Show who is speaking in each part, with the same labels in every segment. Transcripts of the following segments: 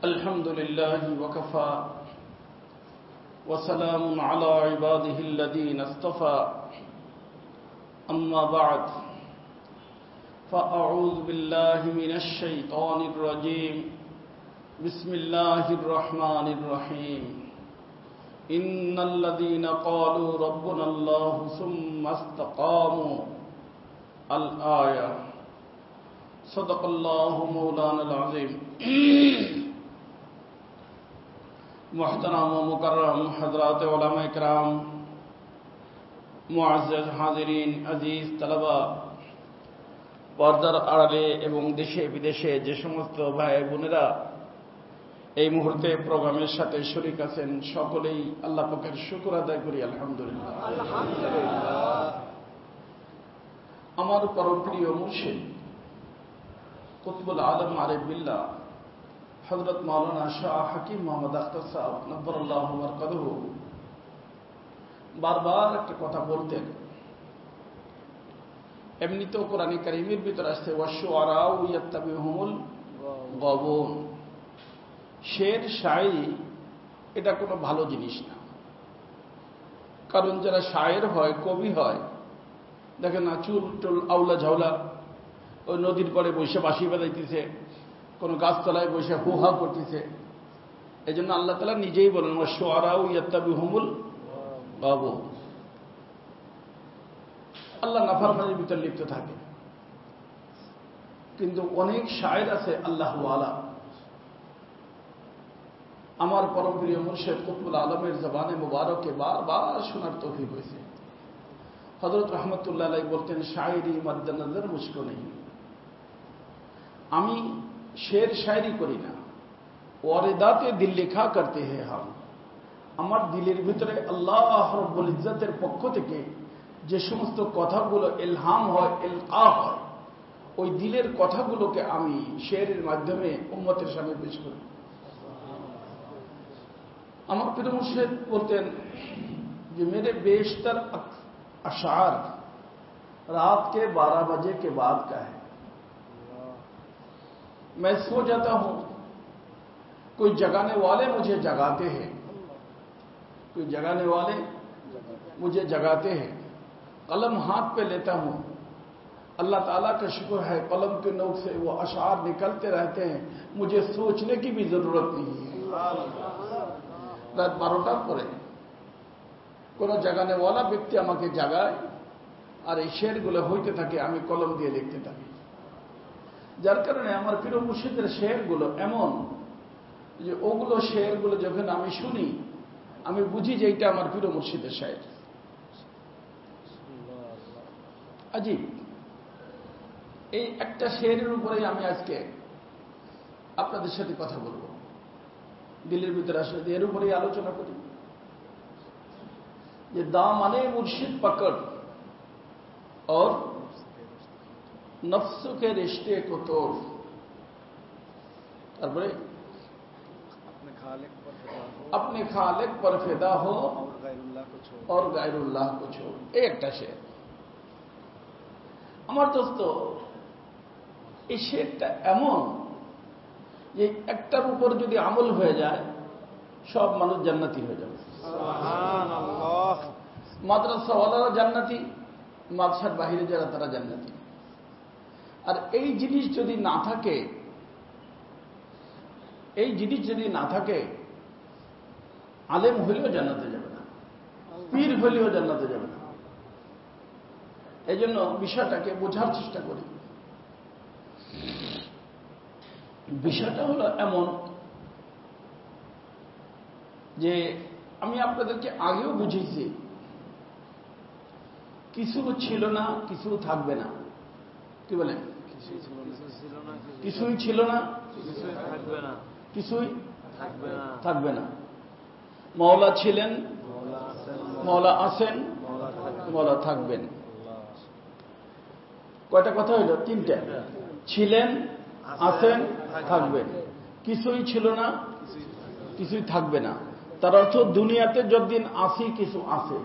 Speaker 1: الحمد لله وكفى وسلام على عباده الذين اصطفى أما بعد فأعوذ بالله من الشيطان الرجيم بسم الله الرحمن الرحيم إن الذين قالوا ربنا الله ثم استقاموا الآية صدق الله مولانا العظيم محترم و مکرم حضرات علماء کرام মুআজ্জাজ হাজিরিন আজিজ তালাবা পর্দার আড়ালে এবং দেশে বিদেশে যে সমস্ত ভাই বোনেরা এই মুহূর্তে প্রোগ্রামের সাথে শরীক আছেন সকলেই আল্লাহ পাকের শুকর আদায় করি আলহামদুলিল্লাহ। আমার পরম প্রিয় মুর্শিদ কুতুবুল আলম আরিফ বিল্লাহ হযরত মাওলানা শাহ হাকিম মোহাম্মদ আখতার সাহেব নব্বরাল্লাহু বারকাতুহু বারবার একটা কথা বলতেন। এমনিতেও কোরআন কারীমের ভিতরে আসছে ওয়াশুআরাউ ইয়াত্তাবিহুমুল গাবুন। শের শায়রি এটা কোনো ভালো জিনিস না, কারণ যারা শায়ের হয় কবি হয় দেখেন না চুল টুল আউলা ঝাউলা ওই নদীর পরে বসে বাঁশি বাজাইতেছে, কোন গাছতলায় বসে হুহা করতেছে। এই জন্য আল্লাহ তাআলা নিজেই বলেন ওয়াশুআরাউ ইয়াত্তাবিহুমুল গাবুন। আল্লাহ নাফরমানির ভিতর লিপ্ত থাকে, কিন্তু অনেক শায়ের আছে আল্লাহ ওয়ালা। আমার পরম প্রিয় মুর্শিদ কুতুবুল আলমের জবানে মুবারকে বারবার শোনার তৌফিক হয়েছে। হযরত রহমতুল্লাহ আলাইহি বলতেন শায়রি মদ্দে নজর মুঝকো নেই, আমি শের শায়রি করি না, ওয়ারিদাতে দিল লেখা করতে হে হাম। আমার দিলের ভিতরে আল্লাহ রব্বুল ইজ্জতের পক্ষ থেকে যে সমস্ত কথাগুলো ইলহাম হয় ইলকা হয় ওই দিলের কথাগুলোকে আমি শেরের মাধ্যমে উম্মতের সামনে পেশ করি। আমার প্রিয় মুর্শিদ বলতেন যে मेरे बेशतर अशार रात के 12 बजे के बाद का है। मैं सो जाता हूं, कोई जगाने वाले मुझे जगाते हैं, कोई जगाने वाले मुझे जगाते हैं। कलम हाथ पे लेता हूं, अल्लाह ताला का शुक्र है कलम के नोक से वो अशार निकलते रहते हैं, मुझे सोचने की भी जरूरत नहीं है। রাত 12টার পরে কোন জাগানেওয়ালা ব্যক্তি আমাকে জাগায় আর এই শেরগুলো হইতে থাকে, আমি কলম দিয়ে লিখতে থাকি। যার কারণে আমার প্রিয় মুর্শিদের শেরগুলো এমন যে ওগুলো শেরগুলো যখন আমি শুনি আমি বুঝি যে এটা আমার প্রিয় মুর্শিদের শের। আজীব এই একটা শেরের উপরেই আমি আজকে আপনাদের সাথে কথা বলবো, দিলের ভিতরে আসলে এর উপরেই আলোচনা করি যে দামানে মুর্শিদ পকড় और नफ्स के रिश्ते को तोड़। তারপরে अपने खालिक पर फिदा हो और गैरुल्लाह को छोड़। এই একটা শের। আমার দোস্ত এই শেরটা এমন যে একটার উপর যদি আমল হয়ে যায় সব মানুষ জান্নাতি হয়ে যাবে। সুবহানাল্লাহ। মাদ্রাসাওয়ালারা জান্নাতি, মাদ্রাসার বাহিরে যারা তারা জান্নাতি। আর এই জিনিস যদি না থাকে, এই জিনিস যদি না থাকে আলেম হইলেও জান্নাতে যাবে না, পীর হইলেও জান্নাতে যাবে না। এই জন্য বিষয়টাকে বোঝার চেষ্টা করি। বিষয়টা হলো এমন যে আমি আপনাদেরকে আগেও বুঝিয়েছি কিছু ছিল না কিছু থাকবে না। কি বলেন? কিছুই ছিল না কিছুই থাকবে না। মওলা ছিলেন, মওলা আছেন, মওলা থাকবেন। কয়টা কথা হইল? তিনটা। ছিলেন, আছেন, থাকবেন। কিছুই ছিল না কিছুই থাকবে না। তার অর্থ দুনিয়াতে যতদিন আসি কিছু আছে।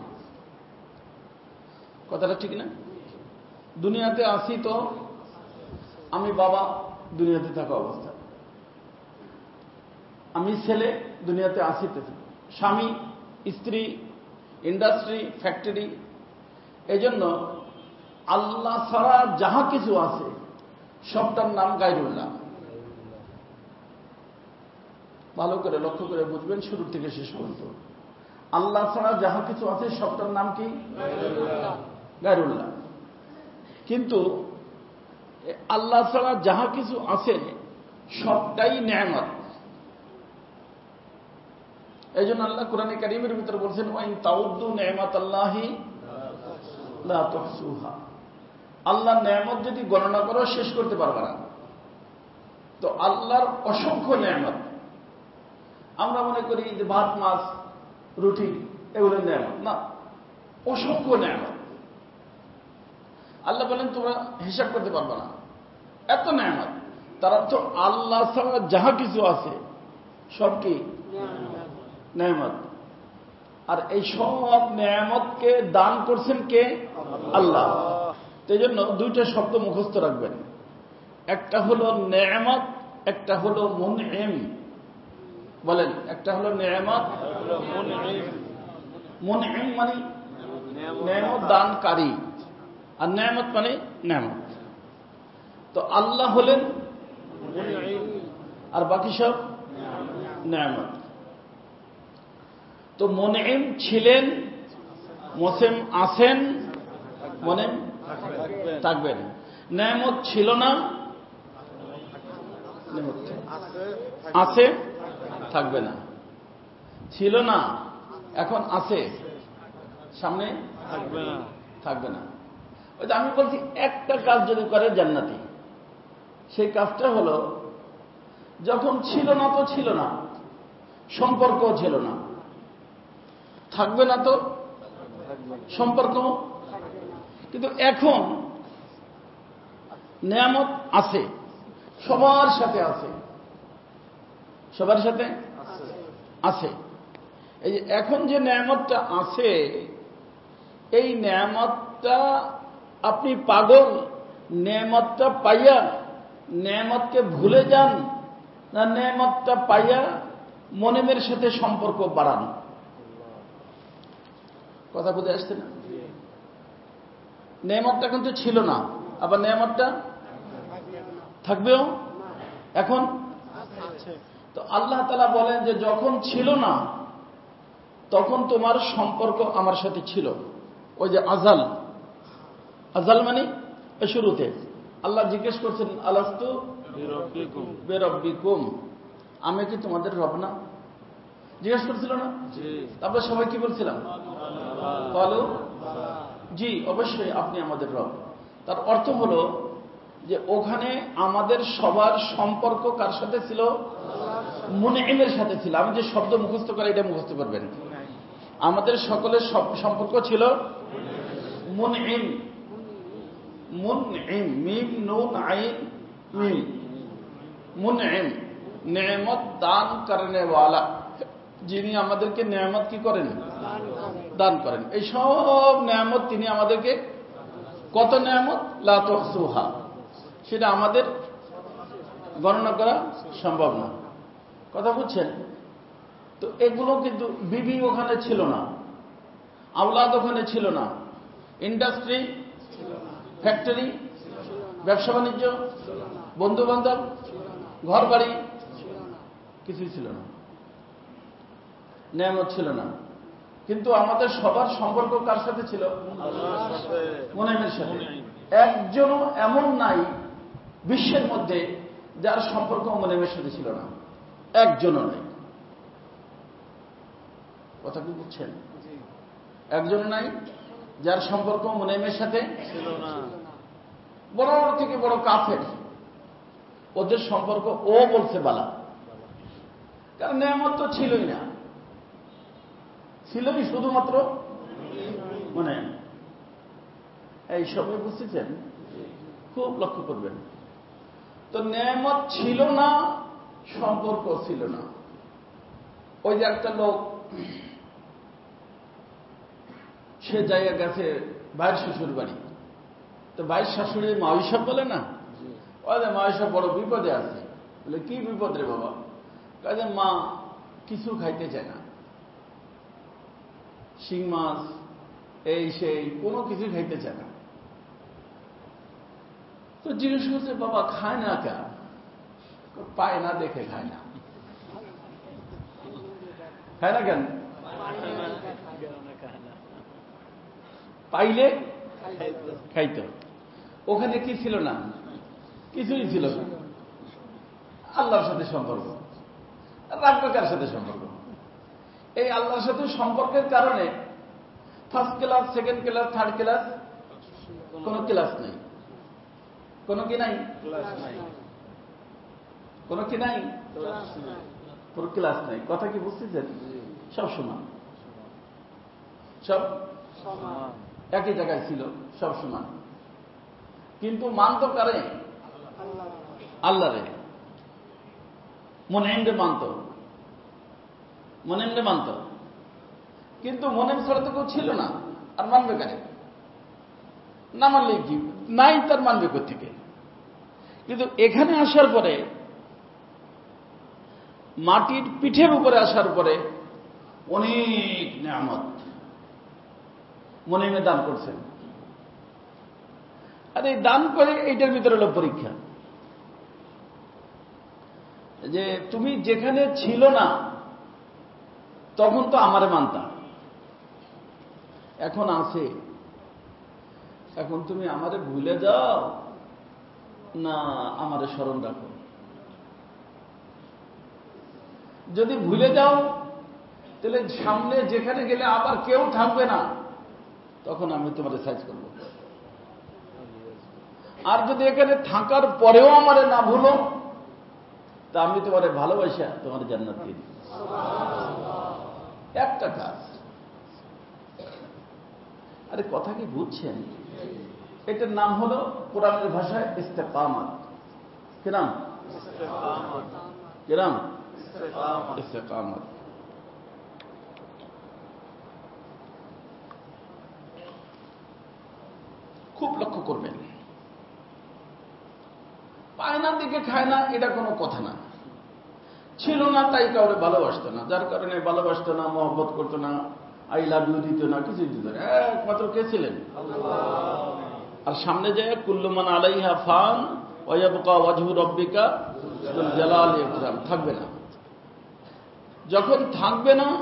Speaker 1: কথাটা ঠিক না? দুনিয়াতে আসি তো আমি বাবা দুনিয়াতে থাকা অবস্থা, আমি ছেলে দুনিয়াতে আসিতেছি, স্বামী, স্ত্রী, ইন্ডাস্ট্রি, ফ্যাক্টরি। এজন্য আল্লাহ ছাড়া যাহা কিছু আছে সবটার নাম গায়রুল্লাহ। ভালো করে লক্ষ্য করে বুঝবেন শুরু থেকে শেষ পর্যন্ত। আল্লাহ ছাড়া যাহা কিছু আছে সবটার নাম কি? গায়রুল্লাহ। কিন্তু আল্লাহ ছাড়া যাহা কিছু আছে সবটাই নেয়ামত। এই জন্য আল্লাহ কোরআনে কারীমের ভিতরে বলছেন, ওয়াইন তাউদ্দু নি'মাতাল্লাহি লা তুহসুহা। আল্লাহর নেয়ামত যদি গণনা করো শেষ করতে পারবে না। তো আল্লাহর অসংখ্য নেয়ামত। আমরা মনে করি যে ভাত, মাছ, রুটি এগুলো নেয়ামত না, অসংখ্য নেয়ামত। আল্লাহ বলেন তোমরা হিসাব করতে পারবে না, এত নেয়ামত। তারা তো আল্লাহ ছাড়া যাহা কিছু আছে সব কি? নেয়ামত। আর এই সব নেয়ামতকে দান করছেন কে? আল্লাহ। এই জন্য দুইটা শব্দ মুখস্থ রাখবেন, একটা হলো নেয়ামত, একটা হলো মুনইম। বলেন, একটা হলো নেয়ামত, মুনইম মানে নেয়ামত দানকারী, আর নেয়ামত মানে নেয়ামত। তো আল্লাহ হলেন আর বাকি সব নেয়ামত। তো মুনইম ছিলেন, মুসিম আছেন, মুনইম থাকবেন। নেয়ামত ছিল না, আছে, থাকবে না। ছিল না, এখন আছে, সামনে থাকবে না। ওই যে আমি বলছি একটা কাজ যদি করে জান্নাতি, সেই কাজটা হলো যখন ছিল না তো ছিল না, সম্পর্ক ছিল না, থাকবে না তো সম্পর্ক। কিন্তু এখন নেয়ামত আছে, সবার সাথে আছে, সবার সাথে আছে। এই যে এখন যে নেয়ামতটা আছে, এই নেয়ামতটা আপনি পাগল নেয়ামতটা পাইয়া নেয়ামতকে ভুলে যান, না নেয়ামতটা পাইয়া মনেমের সাথে সম্পর্ক বাড়ান? কথা বুঝে আসছে না? নেয়ামতটা কিন্তু ছিল না, আবার নেয়ামতটা থাকবেও এখন। তো আল্লাহ তাআলা বলেন যে যখন ছিল না তখন তোমার সম্পর্ক আমার সাথে ছিল। ওই যে আজাল, আজাল মানে শুরুতে আল্লাহ জিজ্ঞেস করছেন, আলাস্তু বিরব্বিকুম, আমি কি তোমাদের রব না? জিজ্ঞেস করছিল না? তারপরে সবাই কি বলছিলাম? বলো জি, অবশ্যই আপনি আমাদের রব। তার অর্থ হলো যে ওখানে আমাদের সবার সম্পর্ক কার সাথে ছিল? মুনইমের সাথে ছিল। আমি যে শব্দ মুখস্থ করে এটা মুখস্থ করবেন। আমাদের সকলের সম্পর্ক ছিল মুনইম। মুনইম, মিম নুন আইন মিম, মুনইম, নেয়ামত দান করনে ওয়ালা, যিনি আমাদেরকে নেয়ামত কি করেন? দান করেন। এই সব নেয়ামত তিনি আমাদেরকে, কত নেয়ামত, লা তুহসুহা, সেটা আমাদের গণনা করা সম্ভব না। কথা বুঝছেন? তো এগুলো কিন্তু বিবি ওখানে ছিল না, আওলাদ ওখানে ছিল না, ইন্ডাস্ট্রি, ফ্যাক্টরি, ব্যবসা বাণিজ্য, বন্ধু বান্ধব, ঘর বাড়ি, কিছুই ছিল না, নেয়ামত ছিল না। কিন্তু আমাদের সবার সম্পর্ক কার সাথে ছিল? মুনইমের সাথে। একজনও এমন নাই বিশ্বের মধ্যে যার সম্পর্ক মুনইমের সাথে ছিল না, একজনও নাই। কথা কি বুঝছেন? একজনও নাই যার সম্পর্ক মুনইমের সাথে ছিল না। বড় থেকে বড় কাফের, ওদের সম্পর্ক ও বলছে বালা, কারণ নেয়ামত তো ছিলই না, ছিলই শুধুমাত্র মুনইম। এই সবাই বুঝতেছেন? খুব লক্ষ্য করবেন। তো নেয়ামত ছিল না, সম্পর্ক ছিল না। ওই যে একটা লোক, সে জায়গা গেছে ভাইয়ের শ্বশুর বাড়ি, তো ভাইয়ের শাশুড়ি মাউসা বলে না, ওই যে মাউসা বড় বিপদে আছে। বলে কি বিপদ রে বাবা? কাজে মা কিছু খাইতে চায় না, শিং মাছ এই সেই কোনো কিছু খাইতে চায় না। তো জিজ্ঞেস করছে, বাবা খায় না কেন? পায় না দেখে খায় না। খায় না কেন? পাইলে খাইত। ওখানে কি ছিল না? কিছুই ছিল না। আল্লাহর সাথে সম্পর্ক। রাখবে কার সাথে সম্পর্ক? এই আল্লাহর সাথে সম্পর্কের কারণে first class, second class, third class কোন ক্লাস নেই। কোন কি নাই? কোন কি নাই? পুরো ক্লাস নাই। কথা কি বুঝতেছেন? সব সমান, সব একই জায়গায় ছিল, সব সমান। কিন্তু মানত কারে? আল্লাহরে। মুনঈমরে মানত, মুনঈমরে মানত। কিন্তু মুনঈম ছাড়া তো কেউ ছিল না, আর মানবে কারে? না মানলে কি নাই, তার মানবে কোত্থেকে? কিন্তু এখানে আসার পরে, মাটির পিঠের উপরে আসার পরে অনেক নিয়ামত মুনঈমে দান করছেন। আর এই দান করে এইটার ভিতরে হলো পরীক্ষা, যে তুমি যেখানে ছিল না তখন তো আমারে মানতা, এখন আছে, এখন তুমি আমারে ভুলে যাও না আমারে স্মরণ রাখো। যদি ভুলে যাও তাহলে সামনে যেখানে গেলে আবার কেউ থাকবে না, তখন আমি তোমারে সাইজ করব। আর যদি এখানে থাকার পরেও আমারে না ভুলো, তা আমি তোমারে ভালোবাসা তোমার জান্নাত দিয়ে দিই। একটা কাজ। আরে কথা কি বুঝছেন? এটার নাম হলো কোরআনের ভাষায় ইস্তেকামত। কি নাম? কি নাম? ইস্তেকামত। খুব লক্ষ্য করবেন, পায় না দিকে খায় না, এটা কোনো কথা না। ছিল না তাই কাউরে ভালোবাসতো না, যার কারণে ভালোবাসতো না, মহব্বত করতো না, আই লাভ ইউ দিত না, কিছুই দিত না। একমাত্র কে ছিলেন? আর সামনে যায় কুল্লু মান আলাইহা ফান ওয়া ইয়াবকা ওয়াজহু রাব্বিকা যুল জালালি ওয়াল ইকরাম। থাকবে না। যখন থাকবে না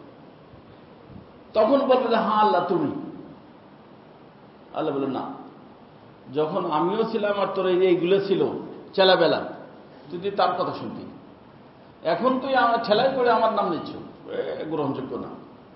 Speaker 1: তখন বলবে যে হ্যাঁ আল্লাহ তুমি। আল্লাহ বলে না, যখন আমিও ছিলাম আর তোর এইগুলো ছিল চেলাবেলা, তুই তার কথা শুনতি, এখন তুই আমার ছেলাই করে আমার নাম নিচ্ছ, গ্রহণযোগ্য না।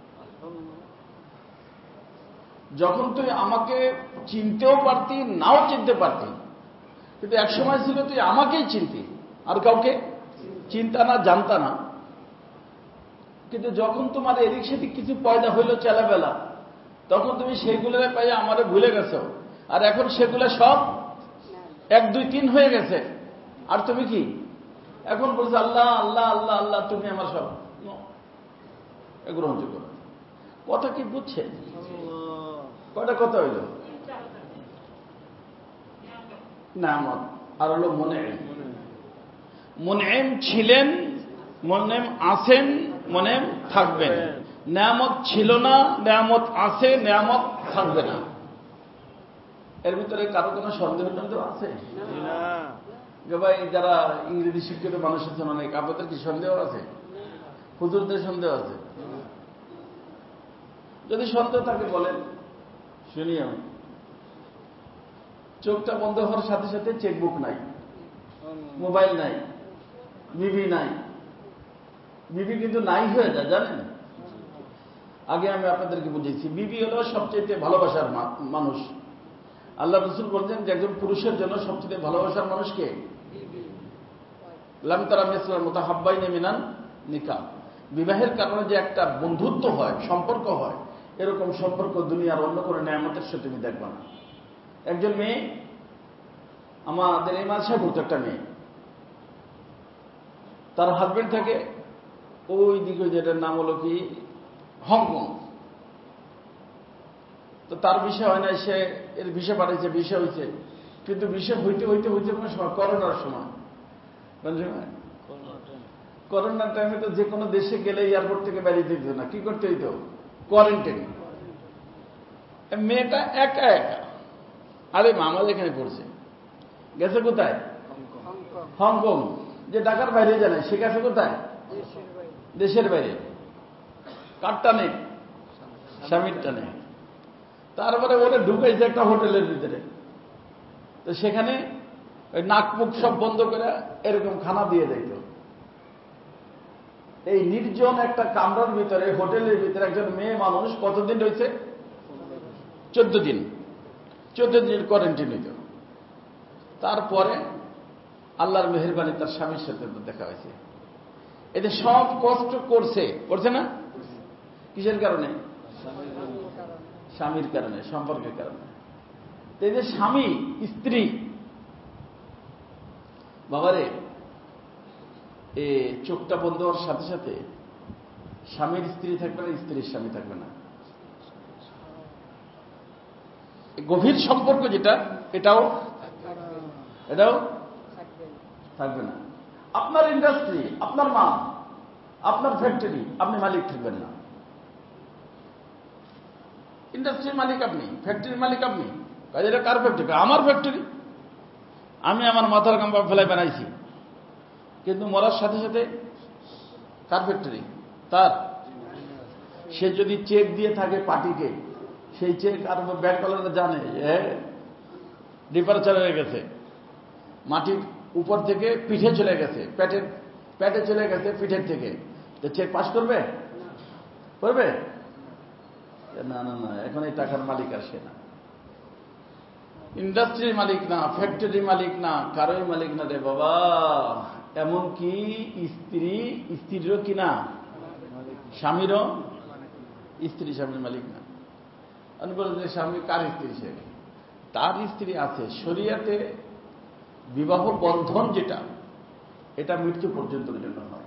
Speaker 1: যখন তুই আমাকে চিনতেও পারতি, নাও চিনতে পারতি, কিন্তু এক সময় ছিল তুই আমাকেই চিনতি, আর কাউকে চিন্তা না, জানতা না। কিন্তু যখন তোমার এদিক সেদিক কিছু পয়দা হইল চেলাবেলা, তখন তুমি সেইগুলো পাই আমারে ভুলে গেছো, আর এখন সেগুলো সব 1 2 3 হয়ে গেছে, আর তুমি কি এখন বলছো আল্লাহ আল্লাহ আল্লাহ আল্লাহ, তুমি আমার সব। গ্রহণযোগ্য কথা কি বুঝছেন? কয়টা কথা হইল? নিয়ামত আর হলো মুনঈম। মুনঈম ছিলেন, মুনঈম আছেন, মুনঈম থাকবেন। নিয়ামত ছিল না, নিয়ামত আছে, নিয়ামত থাকবে না। এর ভিতরে কারো কোনো সন্দেহ টন্দেহ আছে? যে ভাই যারা ইংরেজি শিক্ষিত মানুষ আছেন অনেক, আপনাদের কি সন্দেহ আছে? হুজুরদের সন্দেহ আছে? যদি সন্দেহ থাকে বলেন, শুনি আমি। চোখটা বন্ধ হওয়ার সাথে সাথে চেকবুক নাই, মোবাইল নাই, বিবি নাই। বিবি কিন্তু নাই হয়ে যায়, জানেন? আগে আমি আপনাদেরকে বুঝেছি, বিবি হলো সবচেয়ে ভালোবাসার মানুষ। আল্লাহ রাসূল বলছেন যে একজন পুরুষের জন্য সবচেয়ে ভালোবাসার মানুষকে লাম তারা মিসলাল মুতাহাব্বাইনি মিনান নিকাহ। বিবাহের কারণে যে একটা বন্ধুত্ব হয়, সম্পর্ক হয়, এরকম সম্পর্ক দুনিয়ার অন্য কোনো নিয়ামতের সাথে তুমি দেখবা না। একজন মেয়ে, আমাদের এই মাদ্রাসায় পড়তো একটা মেয়ে, তার হাজবেন্ড থাকে ওই দিকে, যেটার নাম হলো কি হংকং। তো তার বিষয় হয় না, সে এর বিষয় পাঠিয়েছে, বিষয় হয়েছে, কিন্তু বিষয় হইতে হইতে হইতে কোনো সময় করোনার সময়, করোনার টাইমে তো যে কোনো দেশে গেলে এয়ারপোর্ট থেকে বেরিয়ে দিত না, কি করতে হইতো? কোয়ারেন্টাইন। মেয়েটা একা একা, আরে মামাদের এখানে পড়ছে, গেছে কোথায়? হংকং, যে ঢাকার বাইরে জানে, সে গেছে কোথায়? দেশের বাইরে। কার টানে? স্বামীর টানে। তারপরে ওরা ঢুকাইছে একটা হোটেলের ভিতরে, তো সেখানে ওই নাক মুখ সব বন্ধ করে এরকম খানা দিয়ে দিত। এই নির্জন একটা কামরার ভিতরে, হোটেলের ভিতরে একজন মেয়ে মানুষ কতদিন রয়েছে? 14 দিন। 14 দিন কোয়ারেন্টাইন হইত। তারপরে আল্লাহর মেহেরবানি তার স্বামীর সাথে দেখা হয়েছে। এতে সব কষ্ট করছে না? কিসের কারণে? স্বামীর কারণে, সম্পর্কের কারণে। এই যে স্বামী স্ত্রী, বাবারে, এ চোখটা বন্ধ হওয়ার সাথে সাথে স্বামীর স্ত্রী থাকবে না, স্ত্রীর স্বামী থাকবে না। গভীর সম্পর্ক যেটা, এটাও থাকবে না। আপনার ইন্ডাস্ট্রি, আপনার মা, আপনার ফ্যাক্টরি, আপনি মালিক থাকবেন না। ইন্ডাস্ট্রির মালিক আপনি, ফ্যাক্টরির মালিক আপনি। কাজে এটা কার ফ্যাক্টরি? আমার ফ্যাক্টরি। আমি আমার মাথার কাম্পা ফেলাই বানাইছি, কিন্তু মরার সাথে সাথে কার ফ্যাক্টরি? তার। সে যদি চেক দিয়ে থাকে পার্টিকে, সেই চেক আর ব্যাংক ওয়ালারা জানে ডিপার্চার হয়ে গেছে, মাটির উপর থেকে পিঠে চলে গেছে, পেটে চলে গেছে পিঠের থেকে, তো চেক পাস করবে? না না না, এখন এই টাকার মালিক আর সে না। ইন্ডাস্ট্রির মালিক না, ফ্যাক্টরির মালিক না, কারোই মালিক না রে বাবা। এমনকি স্ত্রীরও কিনা, স্বামীরও। স্ত্রী স্বামীর মালিক না। আমি বলছি যে স্বামী কার স্ত্রী? সে তার স্ত্রী আছে। শরিয়াতে বিবাহ বন্ধন যেটা, এটা মৃত্যু পর্যন্ত জন্য হয়।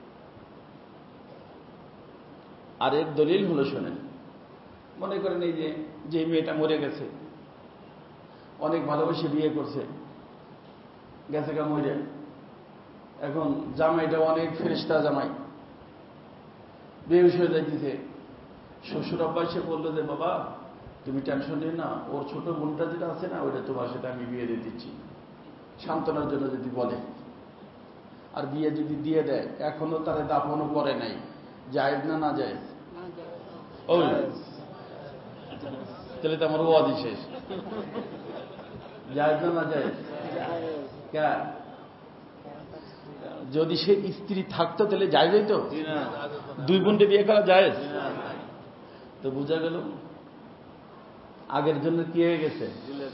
Speaker 1: আর এর দলিল হলো, শোনেন, মনে করেন এই যে মেয়েটা মরে গেছে, অনেক ভালোবেসে বিয়ে করছে, গেছে গা মরে, এখন জামাইটা অনেক ফেরেশতা জামাই, বেহুশ হয়ে যাইতেছে। শ্বশুর আব্বা এসে বললো যে বাবা তুমি টেনশন নিও না, ওর ছোট বোনটা যেটা আছে না, ওইটা তোমার সাথে আমি বিয়ে দিয়ে দিচ্ছি, সান্ত্বনার জন্য যদি বলে। আর বিয়ে যদি দিয়ে দেয়, এখনো তারে দাফনও করে নাই, জায়েজ না না জায়েজ? ওই তাহলে তো আমার ওয়াজি শেষ। জায়েজ না না জায়েজ? যদি সে স্ত্রী থাকতো তাহলে জায়েজ হইতো? দুই বোনকে বিয়ে করা জায়েজ? তো বোঝা গেল আগের জন্য কি হয়ে গেছে,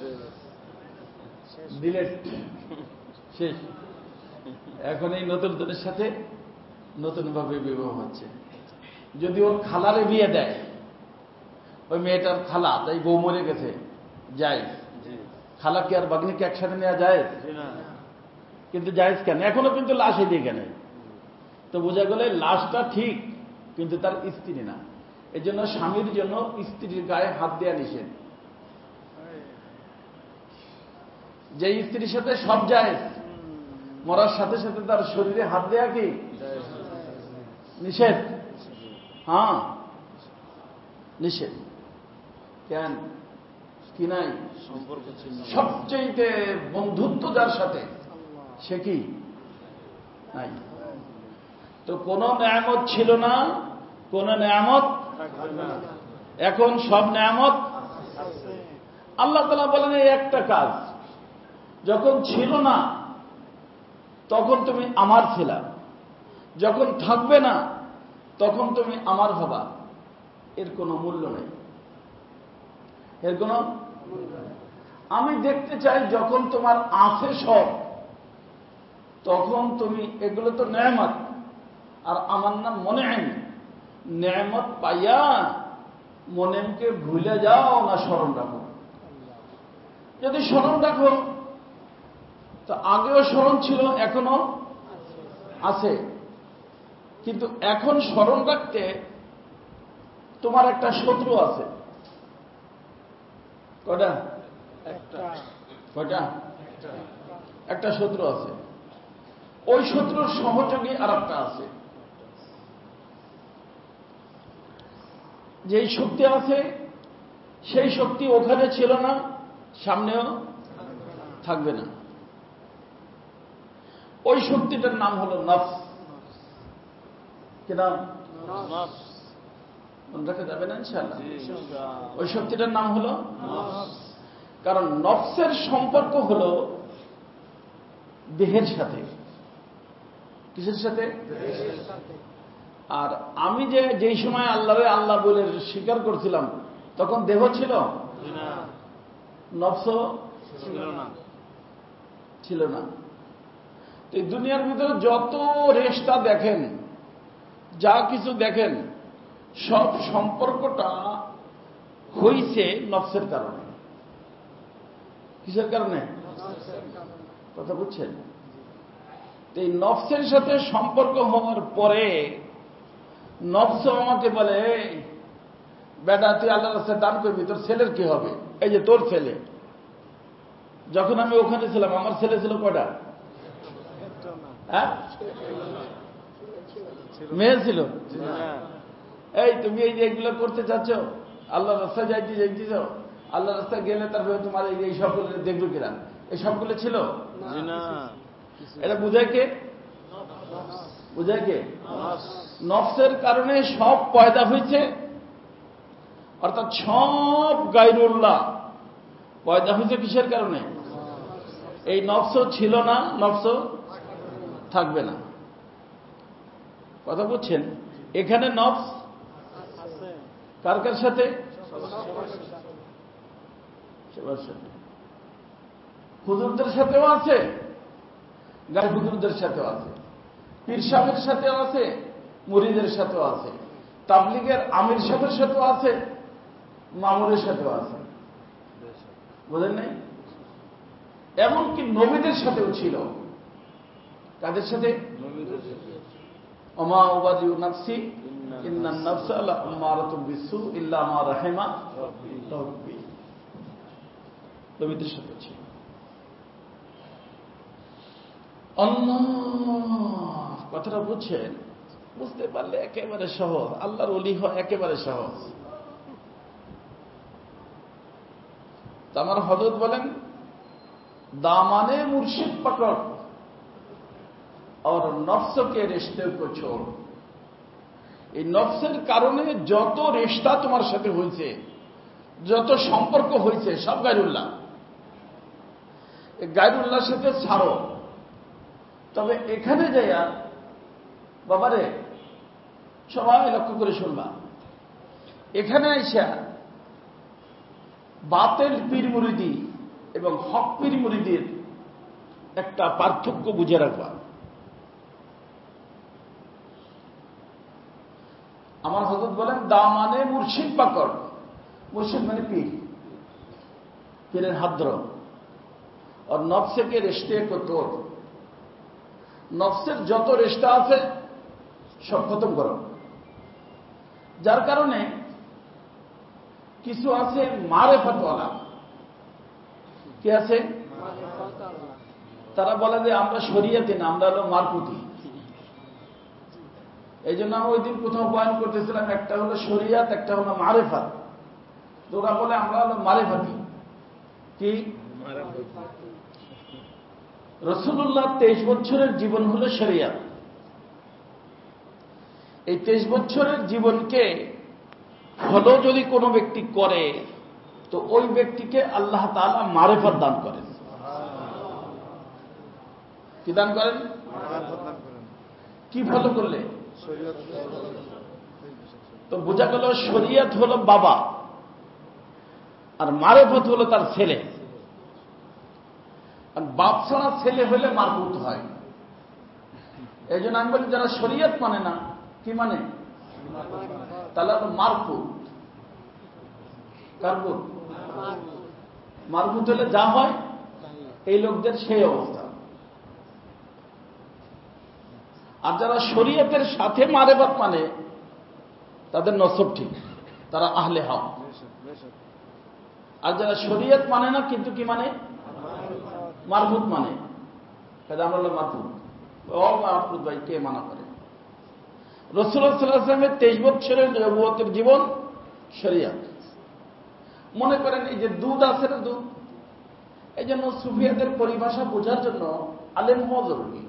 Speaker 1: ডিলেট, শেষ। এখন এই নতুন জনের সাথে নতুন ভাবে বিবাহ হচ্ছে। যদি ওর খালারে বিয়ে দেয়, ওই মেয়েটার খালা, তাই বউ মরে গেছে, জায়েজ। খালাকে আর বাগ্নিকে একসাথে নেওয়া জায়েজ? কিন্তু জায়েজ কেন? এখনো কিন্তু লাশ এদিকে কেন? তো বোঝা গেল লাশটা ঠিক, কিন্তু তার স্ত্রী না। এই জন্য স্বামীর জন্য স্ত্রীর গায়ে হাত দেওয়া নিষেধ। যে স্ত্রীর সাথে সব জায়েজ, মরার সাথে সাথে তার শরীরে হাত দেয়া কি নিষেধ? হ্যাঁ, নিষেধ। কেন? কি নাই? সবচেয়ে বন্ধুত্ব যার সাথে, সে কি নাই? তো কোন নেয়ামত ছিল না, কোন নেয়ামত এখন সব নেয়ামত। আল্লাহ তাআলা বলেন এই একটা কাজ, যখন ছিল না তখন তুমি আমার ছিলা, যখন থাকবে না তখন তুমি আমার হবা। এর কোনো মূল্য নেই, এর কোনো। আমি দেখতে চাই যখন তোমার আছে সব, তখন তুমি, এগুলো তো নেয়ামত, আর আমার নাম মোনেম। নেয়ামত পাইয়া মোনেমকে ভুলে যাও না স্মরণ রাখো। যদি স্মরণ রাখো তো আগেও স্মরণ ছিল, এখনো আছে, কিন্তু এখন স্মরণ রাখতে তোমার একটা শত্রু আছে। কয়টা? কয়টা? একটা শত্রু আছে। ওই শত্রুর সহযোগী আর একটা আছে, যেই শক্তি আছে সেই শক্তি ওখানে ছিল না, সামনেও থাকবে না। ওই শক্তিটার নাম হলো নফস। কি নাম? মনে রাখা যাবে না ইনশাআল্লাহ? ওই শক্তিটার নাম হলো নফস। কারণ নফসের সম্পর্ক হলো দেহের সাথে। কিসের সাথে? আর আমি যেই সময় আল্লাহরে আল্লাহ বলে স্বীকার করছিলাম তখন দেহ ছিল, নফস ছিল না। এই দুনিয়ার ভিতরে যত রেশতা দেখেন, যা কিছু দেখেন, সব সম্পর্কটা হইছে নফসের কারণে। কিসের কারণে? কথা বুঝছেন? এই নফসের সাথে সম্পর্ক হওয়ার পরে নফস আমাকে বলে, বেটা তুই আল্লাহর রাস্তায় দান করবি, তোর ছেলের কি হবে? এই যে তোর ছেলে, যখন আমি ওখানে ছিলাম আমার ছেলে ছিল কয়টা? হ্যাঁ, মেয়ে ছিল। এই তুমি এই যে এগুলো করতে চাচ্ছ, আল্লাহর রাস্তায় যাইতেছ, আল্লাহর রাস্তায় গেলে তারপরে তোমার এই সবগুলো দেখলো কিনা? এই সবগুলো ছিল? এটা বুঝায় কে? বুঝায় কে? নফসের কারণে সব পয়দা হয়েছে, অর্থাৎ সব গায়রুল্লাহ পয়দা হয়েছে কিসের কারণে? এই নফস ছিল না, নফস থাকবে না। কথা বুঝছেন? এখানে নফস কার কার সাথে? সবার সাথে। হুজুরদের সাথেও আছে, গায়ে হুজুরদের সাথেও আছে, পীর সাহেবের সাথেও আছে, মুরিদের সাথেও আছে, তাবলিগের আমির সাহেবের সাথেও আছে, মামুরের সাথেও আছে। বুঝলেন নাই? এমনকি নবীদের সাথেও ছিল। কাদের সাথে? ওমা উবাদিউ নাফসি ইন্নান নাফসা লাআম্মারাতুম বিসসু ইল্লা মা রাহিমা রাব্বি। নবীদের সাথে ছিল। আল্লাহ, কথাটা বুঝছেন? বুঝতে পারলে একেবারে সহজ। আল্লাহর ওলি হয় একেবারে সহজ। আমার হযরত বলেন, দামানে মুর্শিদ পকড় और नफ्स के रिश्ते को छोड़। এই নফসের কারণে যত রিশতা তোমার সাথে হয়েছে, যত সম্পর্ক হয়েছে, সব গায়রুল্লাহ। এই গায়রুল্লাহর সাথে ছাড়ো। তবে এখানে যাইয়া বাবারে সবাই লক্ষ্য করে শুনবা, এখানে আইসা বাতেল পীর মুরিদি এবং হক পীর মুরিদির একটা পার্থক্য বুঝে রাখবা। আমার হযরত বলেন, দামানে মুর্শিদ পাকড়। মুর্শিদ মানে পীর, পীরের হাত ধরো। আর নফসে কে রিশতে কো তোড়। নফসের যত রিশতা আছে সব খতম করো। যার কারণে কিছু আছে মারেফতওয়ালা। কি আছে? তারা বলে যে আমরা শরিয়াতি না, আমরা হলো মারফতি। এই জন্য আমি ওই দিন কোথাও বয়ান করতেছিলাম, একটা হলো শরিয়াত, একটা হলো মারেফাত। ওরা বলে আমরা হলো মারেফাতি। কি? রাসূলুল্লাহ 23 বছরের জীবন হলো শরিয়াত। এই 23 বছরের জীবনকে ফলো যদি কোনো ব্যক্তি করে তো ওই ব্যক্তিকে আল্লাহ তাআলা মারেফত দান করেন। কি দান করেন? কি ফলো করলে? তো বোঝা গেল শরিয়ত হলো বাবা আর মারেফত হলো তার ছেলে। আর বাপ ছাড়া ছেলে হলে মারফুত হয়। এই জন্য আমি বলি, যারা শরিয়ত মানে না, কি মানে? তাহলে মারফুত। কারফুত মারফুত হলে যা হয় এই লোকদের সেই অবস্থা। আর যারা শরিয়তের সাথে মারেফত মানে তাদের নসব ঠিক, তারা আহলে হক। আর যারা শরিয়ত মানে না কিন্তু কি মানে? মারফুত মানে। আমরা হলো মারফুত। মাহফুজ ভাই কে মানা করে? রাসূলুল্লাহ সাল্লাল্লাহু আলাইহি ওয়াসাল্লামের 23 বছরের নবুয়তের জীবন শরিয়াত। মনে করেন এই যে দুধ আছে না, দুধ, এই জন্য সুফিয়াদের পরিভাষা বোঝার জন্য আলেম হওয়া জরুরি।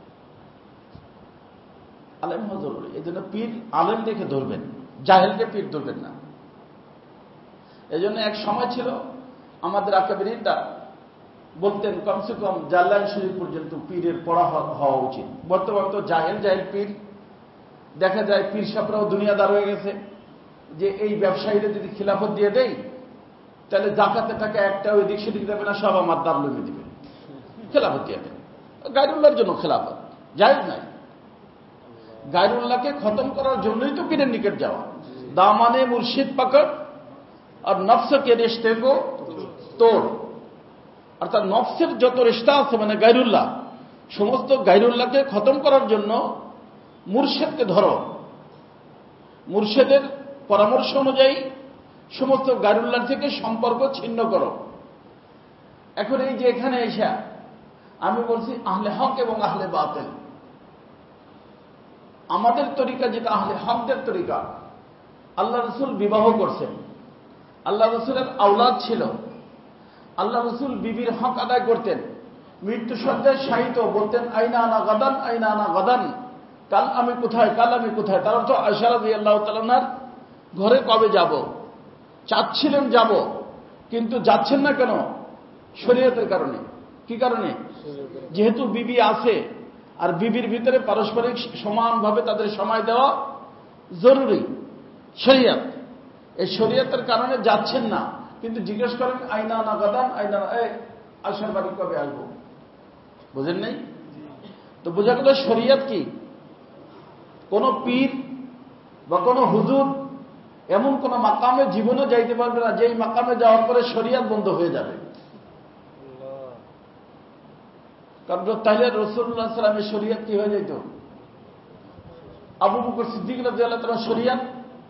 Speaker 1: আলেম হওয়া জরুরি। এই জন্য পীর আলেম দেখে ধরবেন, জাহেলকে পীর ধরবেন না। এই জন্য এক সময় ছিল আমাদের আকাবিরিনরা বলতেন কমসে কম জাল্লান শরীফ পর্যন্ত পীরের পড়া হওয়া উচিত। বর্তমানে তো জাহেল জাহেল পীর দেখা যায়। পীর সাহেবরাও দুনিয়াদার হয়ে গেছে যে এই ব্যবসায়ীরা যদি খিলাফত দিয়ে দেয় তাহলে জাকাতের টাকা একটা ওই দিক সেদিক দেবে না, সব আমার দারুমে দিবে, খেলাফত দিয়ে দেবে। গায়রুল্লাহর জন্য খেলাফত জায়েজ নাই। গায়রুল্লাহকে খতম করার জন্যই তো পীরের নিকট যাওয়া। দামানে মুর্শিদ পাকড় আর নফসকে রিশতে কো তোড়। অর্থাৎ নফসের যত রিশতা আছে মানে গায়রুল্লাহ, সমস্ত গায়রুল্লাহকে খতম করার জন্য মুর্শিদকে ধরো, মুর্শিদের পরামর্শ অনুযায়ী সমস্ত গায়রুল্লাহ থেকে সম্পর্ক ছিন্ন করো। এখন এই যে এখানে এসে আমি বলছি আহলে হক এবং আহলে বাতিল, আমাদের তরিকা যেটা আহলে হকদের তরিকা, আল্লাহ রসুল বিবাহ করছেন, আল্লাহ রসুলের আওলাদ ছিল, আল্লাহ রসুল বিবির হক আদায় করতেন, মৃত্যু সজ্জায় শায়িত বলতেন আইনা আনা গাদান, আইনা আনা গাদান, কাল আমি কোথায়, কাল আমি কোথায়। তার অর্থ আয়েশা রাদিয়াল্লাহু তাআলা আনহার ঘরে কবে যাব, চাচ্ছিলেন যাব, কিন্তু যাচ্ছেন না কেন? শরীয়তের কারণে। কি কারণে? যেহেতু বিবি আছে আর বিবির ভিতরে পারস্পরিক সমানভাবে তাদের সময় দেওয়া জরুরি, শরীয়ত। এই শরীয়তের কারণে যাচ্ছেন না, কিন্তু জিজ্ঞেস করেন আইনা না গাদান, আইনা আসার বাড়ি কবে আসবো, বুঝেন নাই? তো বোঝা গেল শরীয়ত কি? কোন পীর বা কোন হুজুর এমন কোন মাকামে জীবনে যাইতে পারবে না যেই মাকামে যাওয়ার পরে শরীয়ত বন্ধ হয়ে যাবে। কারণ তাহলে রাসূলুল্লাহ সাল্লাল্লাহু আলাইহি ওয়াসাল্লামের শরীয়ত কি হয়ে যেত? আবু বকর সিদ্দিক রাদিয়াল্লাহু তাআলার শরীয়ত,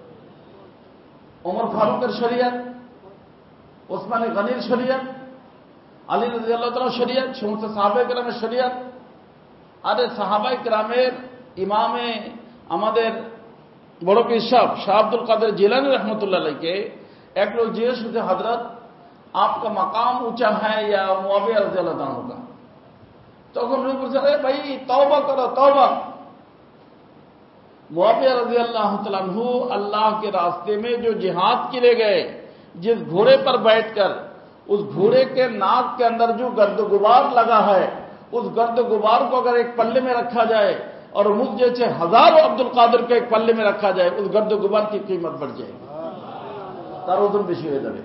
Speaker 1: ওমর ফারুকের শরীয়ত, ওসমান গনির শরীয়ত, আলী রাদিয়াল্লাহু তাআলার শরীয়ত, সমস্ত সাহাবায়ে কেরামের শরীয়ত। আরে সাহাবায়ে কেরামের ইমামে আমাদের বড় পীর সাহেব শাহ আব্দুল কাদের জিলানী रहमतुल्लाह अलैह के एक लोग जिज्ञेस करते हजरत आपका मकाम ऊंचा है या मुआविया रज़ियल्लाहु अन्हु का? তখন উনি বলছেন আরে ভাই তওবা করো, तौबा। मुआविया रज़ियल्लाहु ताला अन्हु अल्लाह के रास्ते में जो जिहाद के लिए गए, जिस घोड़े पर बैठकर उस घोड़े के नाक के अंदर जो गर्द गुबार लगा है, उस गर्द गुबार को अगर एक पल्ले में रखा जाए और मुझ जैसे हजारों अब्दुल कादिर के एक पल्ले में रखा जाए, उस गर्द गुबार की कीमत बढ़ जाएगी, तार ओजन बेশি হয়ে যাবে।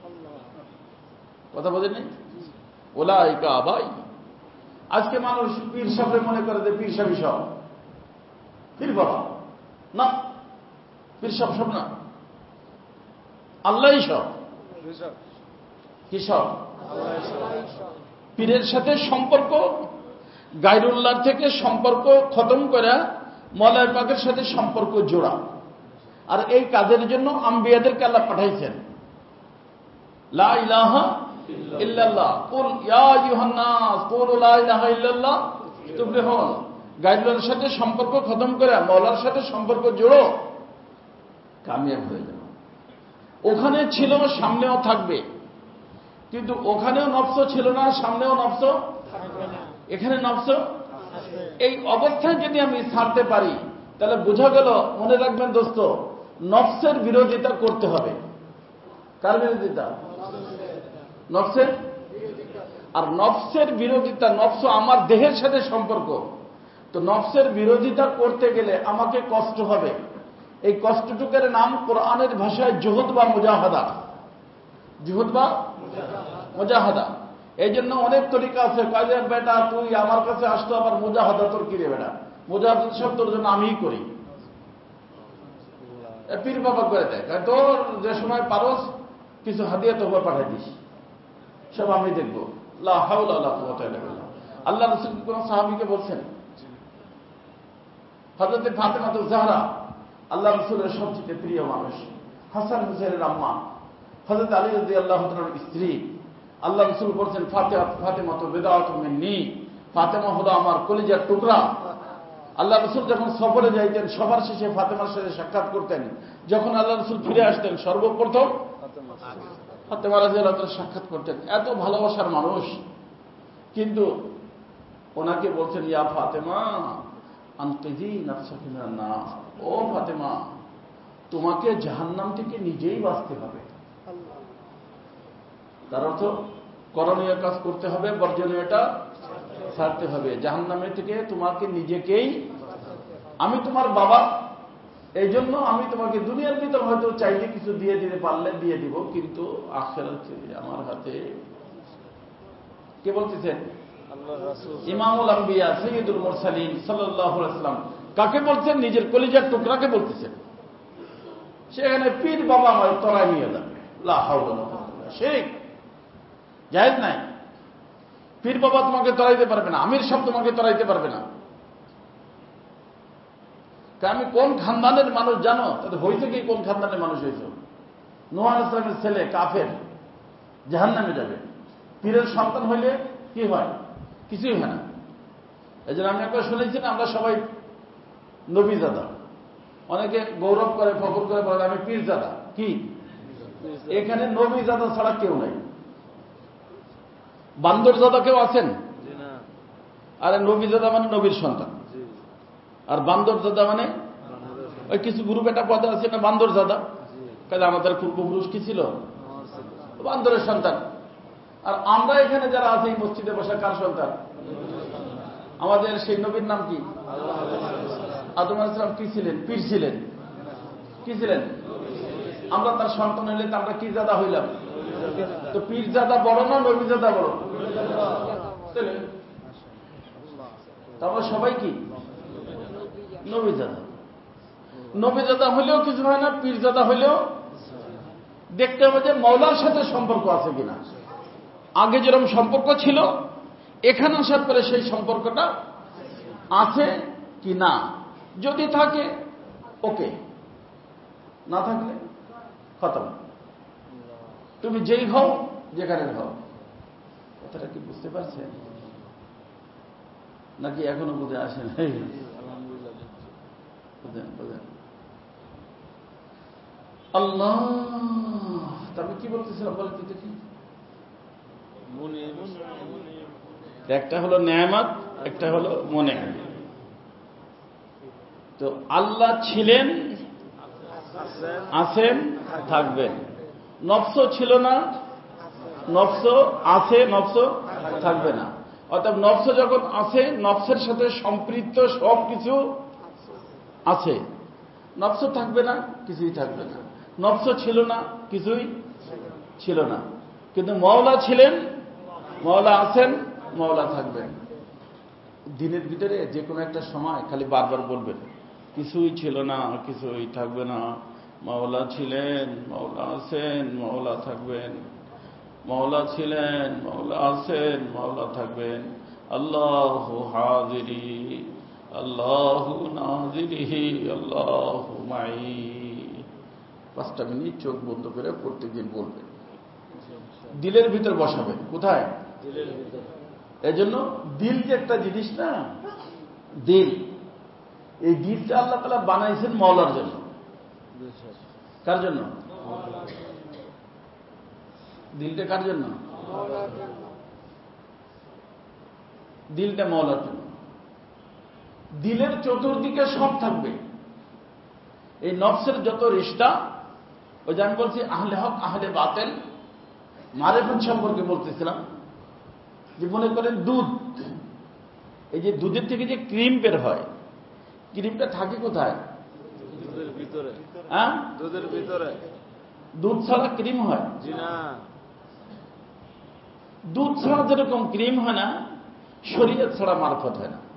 Speaker 1: কথা বোঝেন নাই? উলাইকা আবাই। আজকে মানুষ পীর সাহেব মনে করে যে পীর সাহেব সব, পীর বাবা না, পীর সাহেব সব না, আল্লাহই সব। কি সব? পীরের সাথে সম্পর্ক, গায়রুল্লাহর থেকে সম্পর্ক খতম করে মওলানা পাকের সাথে সম্পর্ক জোড়া। আর এই কাজের জন্য আম্বিয়াদেরকে আল্লাহ পাঠাইছেন। লা ইলাহা ইল্লাল্লাহ, কুল ইয়া আইয়ুহান নাস কুলু লা ইলাহা ইল্লাল্লাহ তুফলিহুন। গায়রুল্লাহর সাথে সম্পর্ক খতম করে মওলার সাথে সম্পর্ক জোড়ো, কামিয়াব হয়ে যাবে। ওখানে ছিল, সামনেও থাকবে, কিন্তু ওখানেও নফস ছিল না, সামনেও নফস থাকবে না, এখানে নফস। এই অবস্থায় যদি আমি ছাড়তে পারি তাহলে বোঝা গেল, মনে রাখবেন দোস্ত, নফসের বিরোধিতা করতে হবে। কার বিরোধিতা? নফসের। আর নফসের বিরোধিতা, নফস আমার দেহের সাথে সম্পর্ক, তো নফসের বিরোধিতা করতে গেলে আমাকে কষ্ট হবে। এই কষ্টটুকের নাম কোরআনের ভাষায় জুহুদ বা মুজাহাদা। জুহুদ বা মুজাহাদা। এই জন্য অনেক তরিকা আছে, কাজে বেটা তুই আমার কাছে আসতো, আবার মুজাহাদা তোর কি রে বেটা, মুজাহাদা সব তোর জন্য আমিই করি। পীর বাবা করে দেয়, তোর যে সময় পারস কিছু হাদিয়া তোবা পাঠাই দিস, সব আমি দেখবো। লা হাওলা ওয়ালা কুওয়াতা ইল্লা বিল্লাহ। আল্লাহ রাসূল কোন সাহাবীকে বলছেন, হযরত ফাতেমা জাহরা আল্লাহ রাসূলের সবচেয়ে প্রিয় মানুষ, হাসান হুসাইনের আম্মা, হযরত আলী রাদিয়াল্লাহু তাআলার স্ত্রী। আল্লাহ রাসূল বলছেন ফাতেমা তো বিদআতুম মিন্নি ফাতেমা হলো আমার কলিজার টুকরা। আল্লাহ রসুল যখন সফরে যাইতেন সবার শেষে ফাতেমার সাথে সাক্ষাৎ করতেন। যখন আল্লাহ রসুল ফিরে আসতেন সর্বপ্রথম ফাতেমা রাদিয়াল্লাহু তাআলা সাক্ষাৎ করতেন। এত ভালোবাসার মানুষ, কিন্তু ওনাকে বলছেন ইয়া ফাতেমা আনকিযী নাফসাকি মিনান নার, ও ফাতেমা তোমাকে জাহান্নাম থেকে নিজেই বাঁচতে হবে। তার অর্থ করণীয় কাজ করতে হবে, বর্জনীয়টা ছাড়তে হবে। জাহান্নামের থেকে তোমাকে নিজেকেই, আমি তোমার বাবা, এই জন্য আমি তোমাকে দুনিয়ার ভিতর হয়তো চাইলে কিছু দিয়ে দিতে পারলে দিয়ে দিব, কিন্তু আখিরাতে আমার হাতে। কে বলতেছেন? ইমামুল আম্বিয়া সাইয়্যিদুল মুরসালিন সাল্লাল্লাহু আলাইহি ওয়াসাল্লাম। কাকে বলছেন? নিজের কলিজার টুকরাকে বলতেছেন। সেখানে পীর বাবা আমার তরাই নিয়ে যাবে, লা হাওলা ওয়ালা কুওয়াতা ইল্লা বিল্লাহ, শিরক জায়েজ নাই। পীর বাবা তোমাকে তরাইতে পারবে না, আমির সব তোমাকে তরাইতে পারবে না। আমি কোন খানদানের মানুষ জানো? তাদের হয়েছে কি কোন খানদানের মানুষ হয়েছে? নূহ আলাইহিস সালামের ছেলে কাফের, জাহান্নামে যাবে। পীরের সন্তান হইলে কি হয়? কিছুই হয় না। এই জন্য আমি একবার শুনেছি না, আমরা সবাই নবীজাদা। অনেকে গৌরব করে, ফখর করে বলে আমি পীরজাদা। কি এখানে নবীজাদা ছাড়া কেউ নাই। বান্দরজাদা কেউ আছেন? আরে নবীজাদা মানে নবীর সন্তান, আর বান্দরজাদা মানে ওই কিছু গ্রুপ একটা পদে আছে না বান্দরজাদা। কাজে আমাদের পূর্বপুরুষ কি ছিল? বান্দরের সন্তান। আর আমরা এখানে যারা আছে এই মসজিদে বসে কার সন্তান? আমাদের সেই নবীর নাম কি? আদম আলাইহিস সালাম কি ছিলেন? পীর ছিলেন। কি ছিলেন? আমরা তার সন্তান হইলে তো আমরা কি জাদা হইলাম? তো পীর জাদা বড় না নবী জাদা বড়? তারপর সবাই কি নবী জাদা। নবী জাদা হইলেও কিছু হয় না, পীর জাদা হইলেও দেখতে হবে যে মওলার সাথে সম্পর্ক আছে কিনা। আগে যেরকম সম্পর্ক ছিল এখানে আসার পরে সেই সম্পর্কটা আছে কি না। যদি থাকে ওকে, না থাকলে খতম। তুমি যেই হও, যেখানে হও। কথাটা কি বুঝতে পারছেন নাকি এখনো বুঝে আসে নাই? আল্লাহ, তবে কি বলতেছিলাম বলে কি দেখি? একটা হলো নেয়ামত, একটা হলো মনে। তো আল্লাহ ছিলেন, আছেন, থাকবেন। নফস ছিল না, নফস আছে, নফস থাকবে না। অর্থাৎ নফস যখন আছে, নফসের সাথে সম্পৃক্ত সব কিছু আছে। নফস থাকবে না, কিছুই থাকবে না। নফস ছিল না, কিছুই ছিল না। কিন্তু মওলা ছিলেন, মওলা আছেন, মওলা থাকবেন। দিনের ভিতরে যে কোনো একটা সময় খালি বারবার বলবেন কিছুই ছিল না, কিছুই থাকবে না। মওলা ছিলেন, মওলা আছেন, মওলা থাকবেন। মওলা ছিলেন, মওলা আছেন, মওলা থাকবেন। আল্লাহু হাজিরি, আল্লাহু নাজিরিহি, আল্লাহু মাই। 5টা মিনিট চোখ বন্ধ করে প্রত্যেকদিন বলবেন। দিলের ভিতর বসাবেন। কোথায়? দিলের ভিতর। এজন্য দিল যে একটা জিনিস না, দিল, এই দিলটা আল্লাহ তাআলা বানাইছেন মওলার জন্য। কার জন্য? দিলটা কার জন্য? দিলটা মওলার জন্য। দিলের চতুর্দিকে সব থাকবে। এই নফসের যত রিশতা, ওই যে আমি বলছি আহলে হক আহলে বাতিল, মারিফত সম্পর্কে বলতেছিলাম। যে মনে করেন দুধ, এই যে দুধের থেকে যে ক্রিম বের হয়, ক্রিমটা থাকে কোথায়? দুধের ভিতরে। হ্যাঁ, দুধের ভিতরে। দুধ ছাড়া ক্রিম হয়? জি না। দুধ ছাড়া যেরকম ক্রিম হয় না, শরীয়ত ছাড়া মারফত হয় না।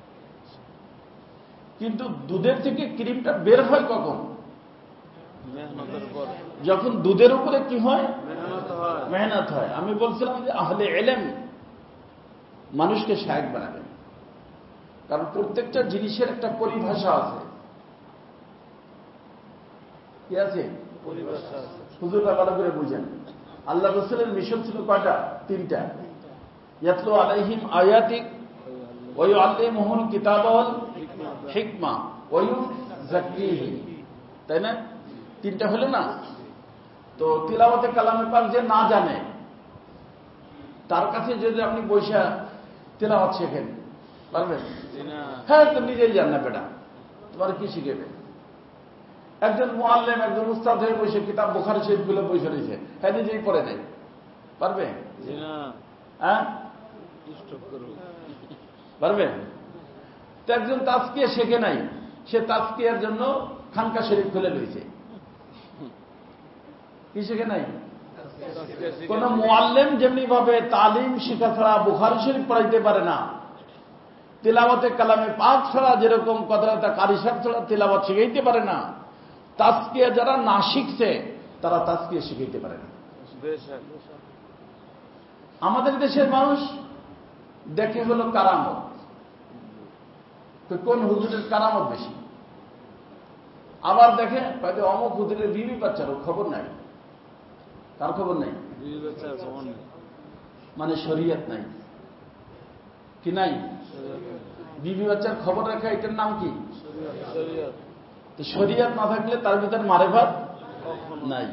Speaker 1: কিন্তু দুধের থেকে ক্রিমটা বের হয় কখন? মেহনতের পর। যখন দুধের উপরে কি হয়? মেহনত হয়। আমি বলছিলাম যে আহলে ইলম মানুষকে শায়েখ বানাবে, কারণ প্রত্যেকটা জিনিসের একটা পরিভাষা আছে। কি আছে? পরিভাষা আছে। হুজুররা ভালো করে বুঝেন। আল্লাহ রাসূলের মিশন ছিল কয়টা? 3টা। ইয়াতলু আলাইহিম আয়াতিক ওয়ায়ুআল্লিমুহুল কিতাবা ওয়াল হিকমা ওয়ায়ুযাক্কিহি, তাই না? তিনটা হলো না? তো তিলাওয়াতে কালামে পাক যে না জানে, তার কাছে যদি আপনি বৈশা তিলাওয়াত শেখেন, পারবেন? হ্যাঁ, তো নিজেই জান না বেটা, তোমার কি শিখেবে? একজন মুআল্লিম, একজন উস্তাদ হয়ে বসে কিতাব বুখারী শরীফ গুলো বসে রয়েছে, হ্যাঁ নিজেই পড়ে নেই, পারবে? হ্যাঁ, পারবে? তো একজন তাজকিয়া শেখে নাই, সে তাজকিয়ার জন্য খানকা শরীফ খুলে রয়েছে, কি শেখে নাই? কোন মুআল্লিম যেমনি ভাবে তালিম শিখা ছাড়া বুখারী শরীফ পড়াইতে পারে না, তিলাওয়াতে কালামে পাক ছাড়া যেরকম কদরাতে কারি সাহেব ছাড়া তিলাওয়াত শিখাইতে পারে না, তাজকিয়া যারা না শিখছে তারা তাজকিয়া শিখাইতে পারে না। আমাদের দেশের মানুষ দেখে হলো কারামত, তো কোন হুজুরের কারামত বেশি, আবার দেখে হয়তো অমুক হুজুরের বিবি বাচ্চারও খবর নাই, তার খবর নাই, মানে শরীয়ত নাই, কি নাই? বিবি বাচ্চার খবর রাখা, এটার নাম কি? তো শরীয়ত না থাকলে তার ভিতর মারেফাত নাই,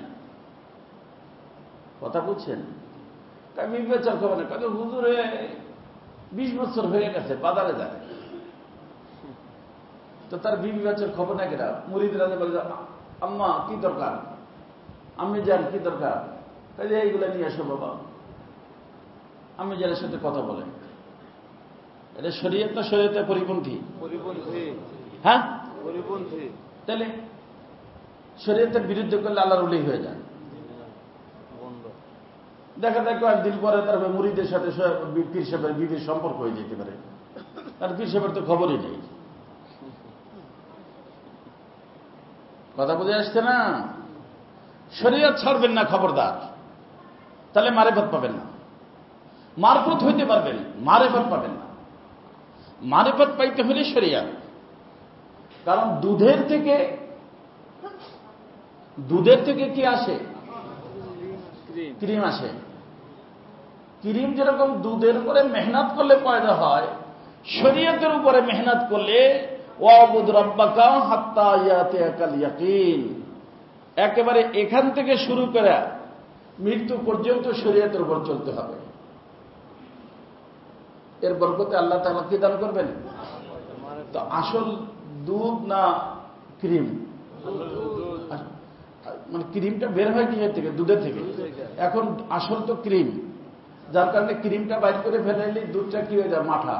Speaker 1: কথা বুঝছেন? বিবি বাচ্চার খবর নেই, কাজে হুজুরে 20 বছর হয়ে গেছে বাজারে যায়, তো তার বিবি বাচ্চার খবর নাই কেটা? মুরিদরা বলে, আম্মা কি দরকার, আম্মি যান কি দরকার, কাজে এইগুলো নিয়ে আসো বাবা, আম্মি যানের সাথে কথা বলেন। এটা শরীয়ত না শরীয়তের পরিপন্থী? হ্যাঁ, পরিপন্থী। তাহলে শরীয়তের বিরুদ্ধে করলে আল্লাহর ওলি হয়ে যায়। দেখা যায় কয়েকদিন পরে তার মুরিদের সাথে পীর সাহেবের বিবির সম্পর্ক হয়ে যেতে পারে, তার পীর সাহেবের তো খবরই নেই। কথা বুঝে আসছে না? শরীয়ত ছাড়বেন না খবরদার, তাহলে মারেফত পাবেন না, মারফত হইতে পারবেন, মারেফত পাবেন না। মারেফত পাইতে হলে শরীয়ত, কারণ দুধের থেকে কি আসে? ক্রিম আসে। ক্রিম যেরকম দুধের উপরে মেহনত করলে পয়দা হয়, শরীয়তের উপরে মেহনত করলে ওয়াবুদ রাব্বাকা হাত্তা ইয়াতিয়াকাল ইয়াকিন, একেবারে এখান থেকে শুরু করে মৃত্যু পর্যন্ত শরীয়তের উপর চলতে হবে। এর বরকতে আল্লাহ তাআলা কি দান করবেন? তো আসল দুধ না ক্রিম? মানে ক্রিমটা বের হয় কিসের থেকে? দুধের থেকে। এখন আসল তো ক্রিম, যার কারণে ক্রিমটা বাইর করে ফেলাইলে দুধটা কি হয়ে যায়? মাঠা,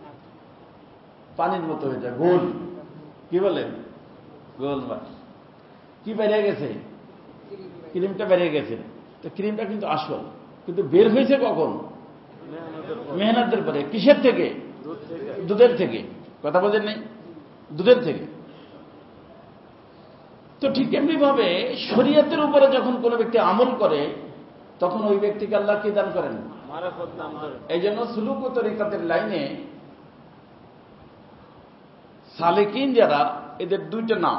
Speaker 1: পানির মতো হয়ে যায়, গোল। কি বলেন? গোল মাছ। কি বেরিয়ে গেছে? ক্রিমটা বেরিয়ে গেছে। তো ক্রিমটা কিন্তু আসল, কিন্তু বের হয়েছে কখন? মেহনতের পরে। কিসের থেকে? দুধের থেকে। কথা বলেন নাই? দুধের থেকে। তো ঠিক এমনি ভাবে শরীয়তের উপরে যখন কোনো ব্যক্তি আমল করে, তখন ওই ব্যক্তিকে আল্লাহ কি দান করেন? এই জন্য সুলুক ও তরিকাতের লাইনে সালেকিন যারা, এদের দুইটা নাম।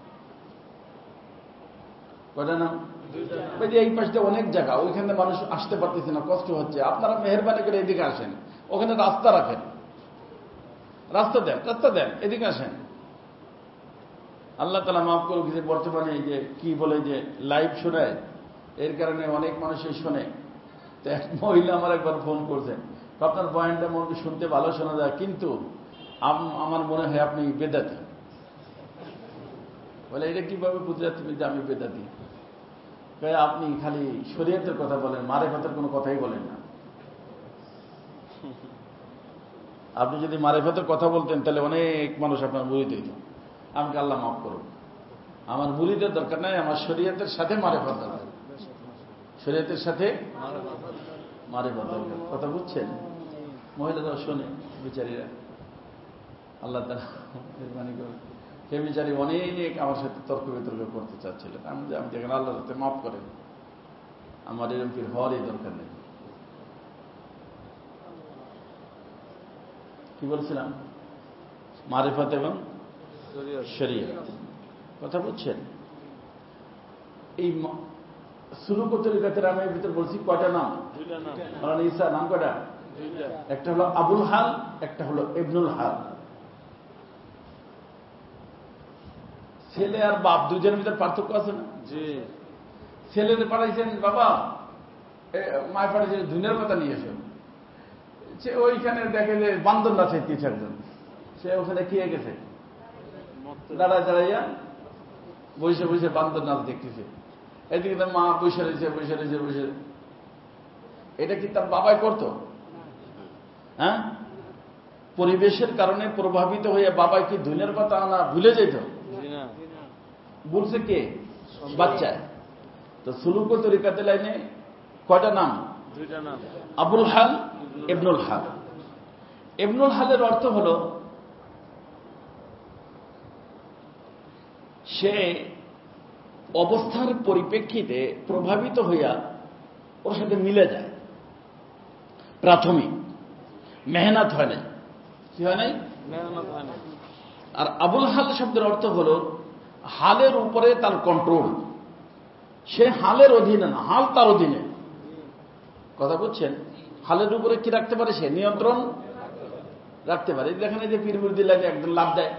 Speaker 1: কয়টা নাম? এই পাশে অনেক জায়গা, ওইখানে মানুষ আসতে পারতেছে না, কষ্ট হচ্ছে, আপনারা মেহরবানি করে এদিকে আসেন, ওখানে রাস্তা রাখেন, রাস্তা দেন, এদিকে আসেন। আল্লাহ তাআলা মাফ করুক, যে বর্তমানে এই যে কি বলে যে লাইভ শোনায়, এর কারণে অনেক মানুষই শোনে। তো এক মহিলা আমার একবার ফোন করছেন, আপনার বয়ানটা মনে শুনতে ভালো শোনা যায়, কিন্তু আমার মনে হয় আপনি বেদাতি। বলে এটা কিভাবে বুঝলে তুমি যে আমি বেদাতি? আপনি খালি শরীয়তের কথা বলেন, মারেফতের কোনো কথাই বলেন না। আপনি যদি মারেফতের কথা বলতেন তাহলে অনেক মানুষ আপনার মুরিদ হইত। আমাকে আল্লাহ মাফ করুন, আমার মুরিদের দরকার নাই, আমার শরীয়তের সাথে মারেফত দরকার, শরীয়তের সাথে মারেফত দরকার। কথা বুঝছেন? মহিলারাও শোনে, বিচারীরা, আল্লাহ তাআলা মেহরবানি করুন। সে বিচারী অনেক আমার সাথে তর্ক বিতর্ক করতে চাচ্ছিলেন। আমি দেখেন আল্লাহ তাতে মাফ করেন, আমার এরকম পীর হওয়ারই দরকার নেই। কি বলছিলাম? মারিফাত এবং শরীয়ত। কথা বুঝছেন? এই সুলুক ও তরিকাতের আমি ভিতরে বলছি কয়টা নাম? ঈসা নাম কয়টা? একটা হলো আবুল হাল, একটা হলো ইবনুল হাল। ছেলে আর বাপ দুজনের ভিতরে পার্থক্য আছে না? ছেলেদের পাঠাইছেন, বাবা মায় পাঠাইছে দুনিয়ার কথা নিয়ে এসো। সে ওইখানে দেখে যে বান্দর নাচে 3-4 জন, সে ওখানে খেয়ে গেছে, দাঁড়ায় দাঁড়াইয়া বসে বসে বান্দর নাচ দেখতেছে। এদিকে তার মা বসে রয়েছে বসে রয়েছে বসে। এটা কি তার বাবাই করতো? হ্যাঁ, পরিবেশের কারণে প্রভাবিত হয়ে বাবাই কি দুনিয়ার কথা আনা ভুলে যেত? বলছে কে? বাচ্চায়। তো সুলুক ও তরিকাতে লাইনে কয়টা নাম? 2টা নাম, আবুল হাল, ইবনুল হাল। ইবনুল হালের অর্থ হল সে অবস্থার পরিপ্রেক্ষিতে প্রভাবিত হইয়া ওর সাথে মিলে যায়। প্রাথমিক মেহনত হয় নাই। কি হয় নাই? মেহনত হয় নাই। আর আবুল হাল শব্দের অর্থ হল হালের উপরে তার কন্ট্রোল। সে হালের অধীনে না, হাল তার অধীনে। কথা বুঝছেন? হালের উপরে কি রাখতে পারে? সে নিয়ন্ত্রণ রাখতে পারে। দেখেন এই যে পীরমুরিদি লাইনে একদম লাভ দেয়,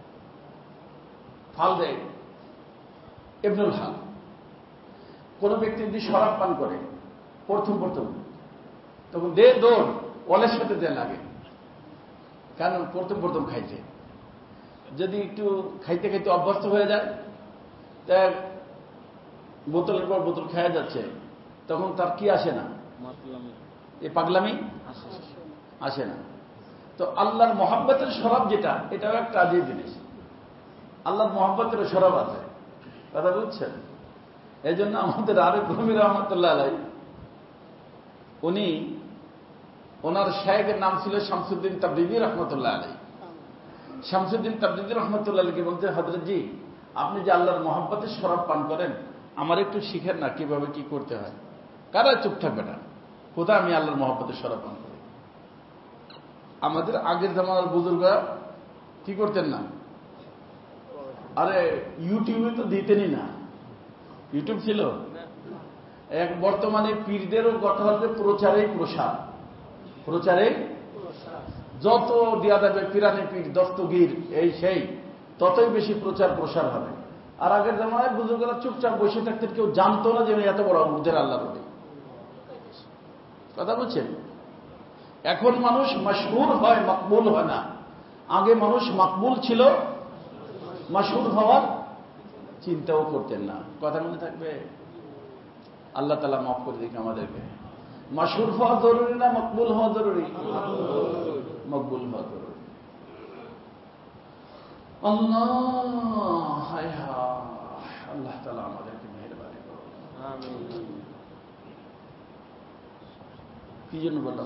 Speaker 1: ফাল দেয়, ইবনুল হাল। কোন ব্যক্তি যদি শরাব পান করে প্রথম তখন দে দৌড়, অলের সাথে দেয় লাগে, কারণ প্রথম খাইছে। যদি একটু খাইতে খাইতে অভ্যস্ত হয়ে যায়, তা বোতলের পর বোতল খাওয়া যাচ্ছে, তখন তার কি আসে না? এ পাগলামি আসে না। তো আল্লাহর মহাব্বতের শরাব যেটা, এটাও একটা আজীব জিনিস। আল্লাহর মহাব্বতের শরাব আছে, কথা বুঝছেন? এই জন্য আমাদের আরেক রুমি রহমতুল্লাহ আলাই, উনি ওনার শায়েখের নাম ছিল শামসুদ্দিন তাবরিজি রহমতুল্লাহ আলাই। শামসুদ্দিন তাবরিজি রহমতুল্লাহ আলাইকে বলতে, হযরত জি, আপনি যে আল্লাহর মহাব্বতের শরাব পান করেন, আমার একটু শিখেন না কিভাবে কি করতে হয়। কারা চুপ থাকবে না? কোথায় আমি আল্লাহর মহাব্বতের শরাব পান করি? আমাদের আগের জামানার বুজুর্গরা কি করতেন না? আরে ইউটিউবে তো দিতেনই না। ইউটিউব ছিল? এক বর্তমানে পীরদেরও কথা হচ্ছে প্রচারে প্রসার, প্রচারে যত দেওয়া যাবে পিরানি পীর, দস্তগীর, এই সেই, ততই বেশি প্রচার প্রসার হবে। আর আগের জামানায় বুজুর্গরা চুপচাপ বসে থাকতেন, কেউ জানতো না যে এত বড় উর্দের আল্লাহ বলে। কথা বুঝছেন? এখন মানুষ মাশহুর হয়, মকবুল হয় না। আগে মানুষ মকবুল ছিল, মাশহুর হওয়ার চিন্তাও করতেন না। কথা মনে থাকবে? আল্লাহ তাআলা মাফ করে দিক আমাদেরকে। মাশহুর হওয়া জরুরি না মকবুল হওয়া জরুরি? মকবুল হওয়া জরুরি। আল্লাহ, হায় হায়, আল্লাহ তাআলা আমাদেরকে মেহেরবানি করুন। আমিন। কি জন্য বললাম?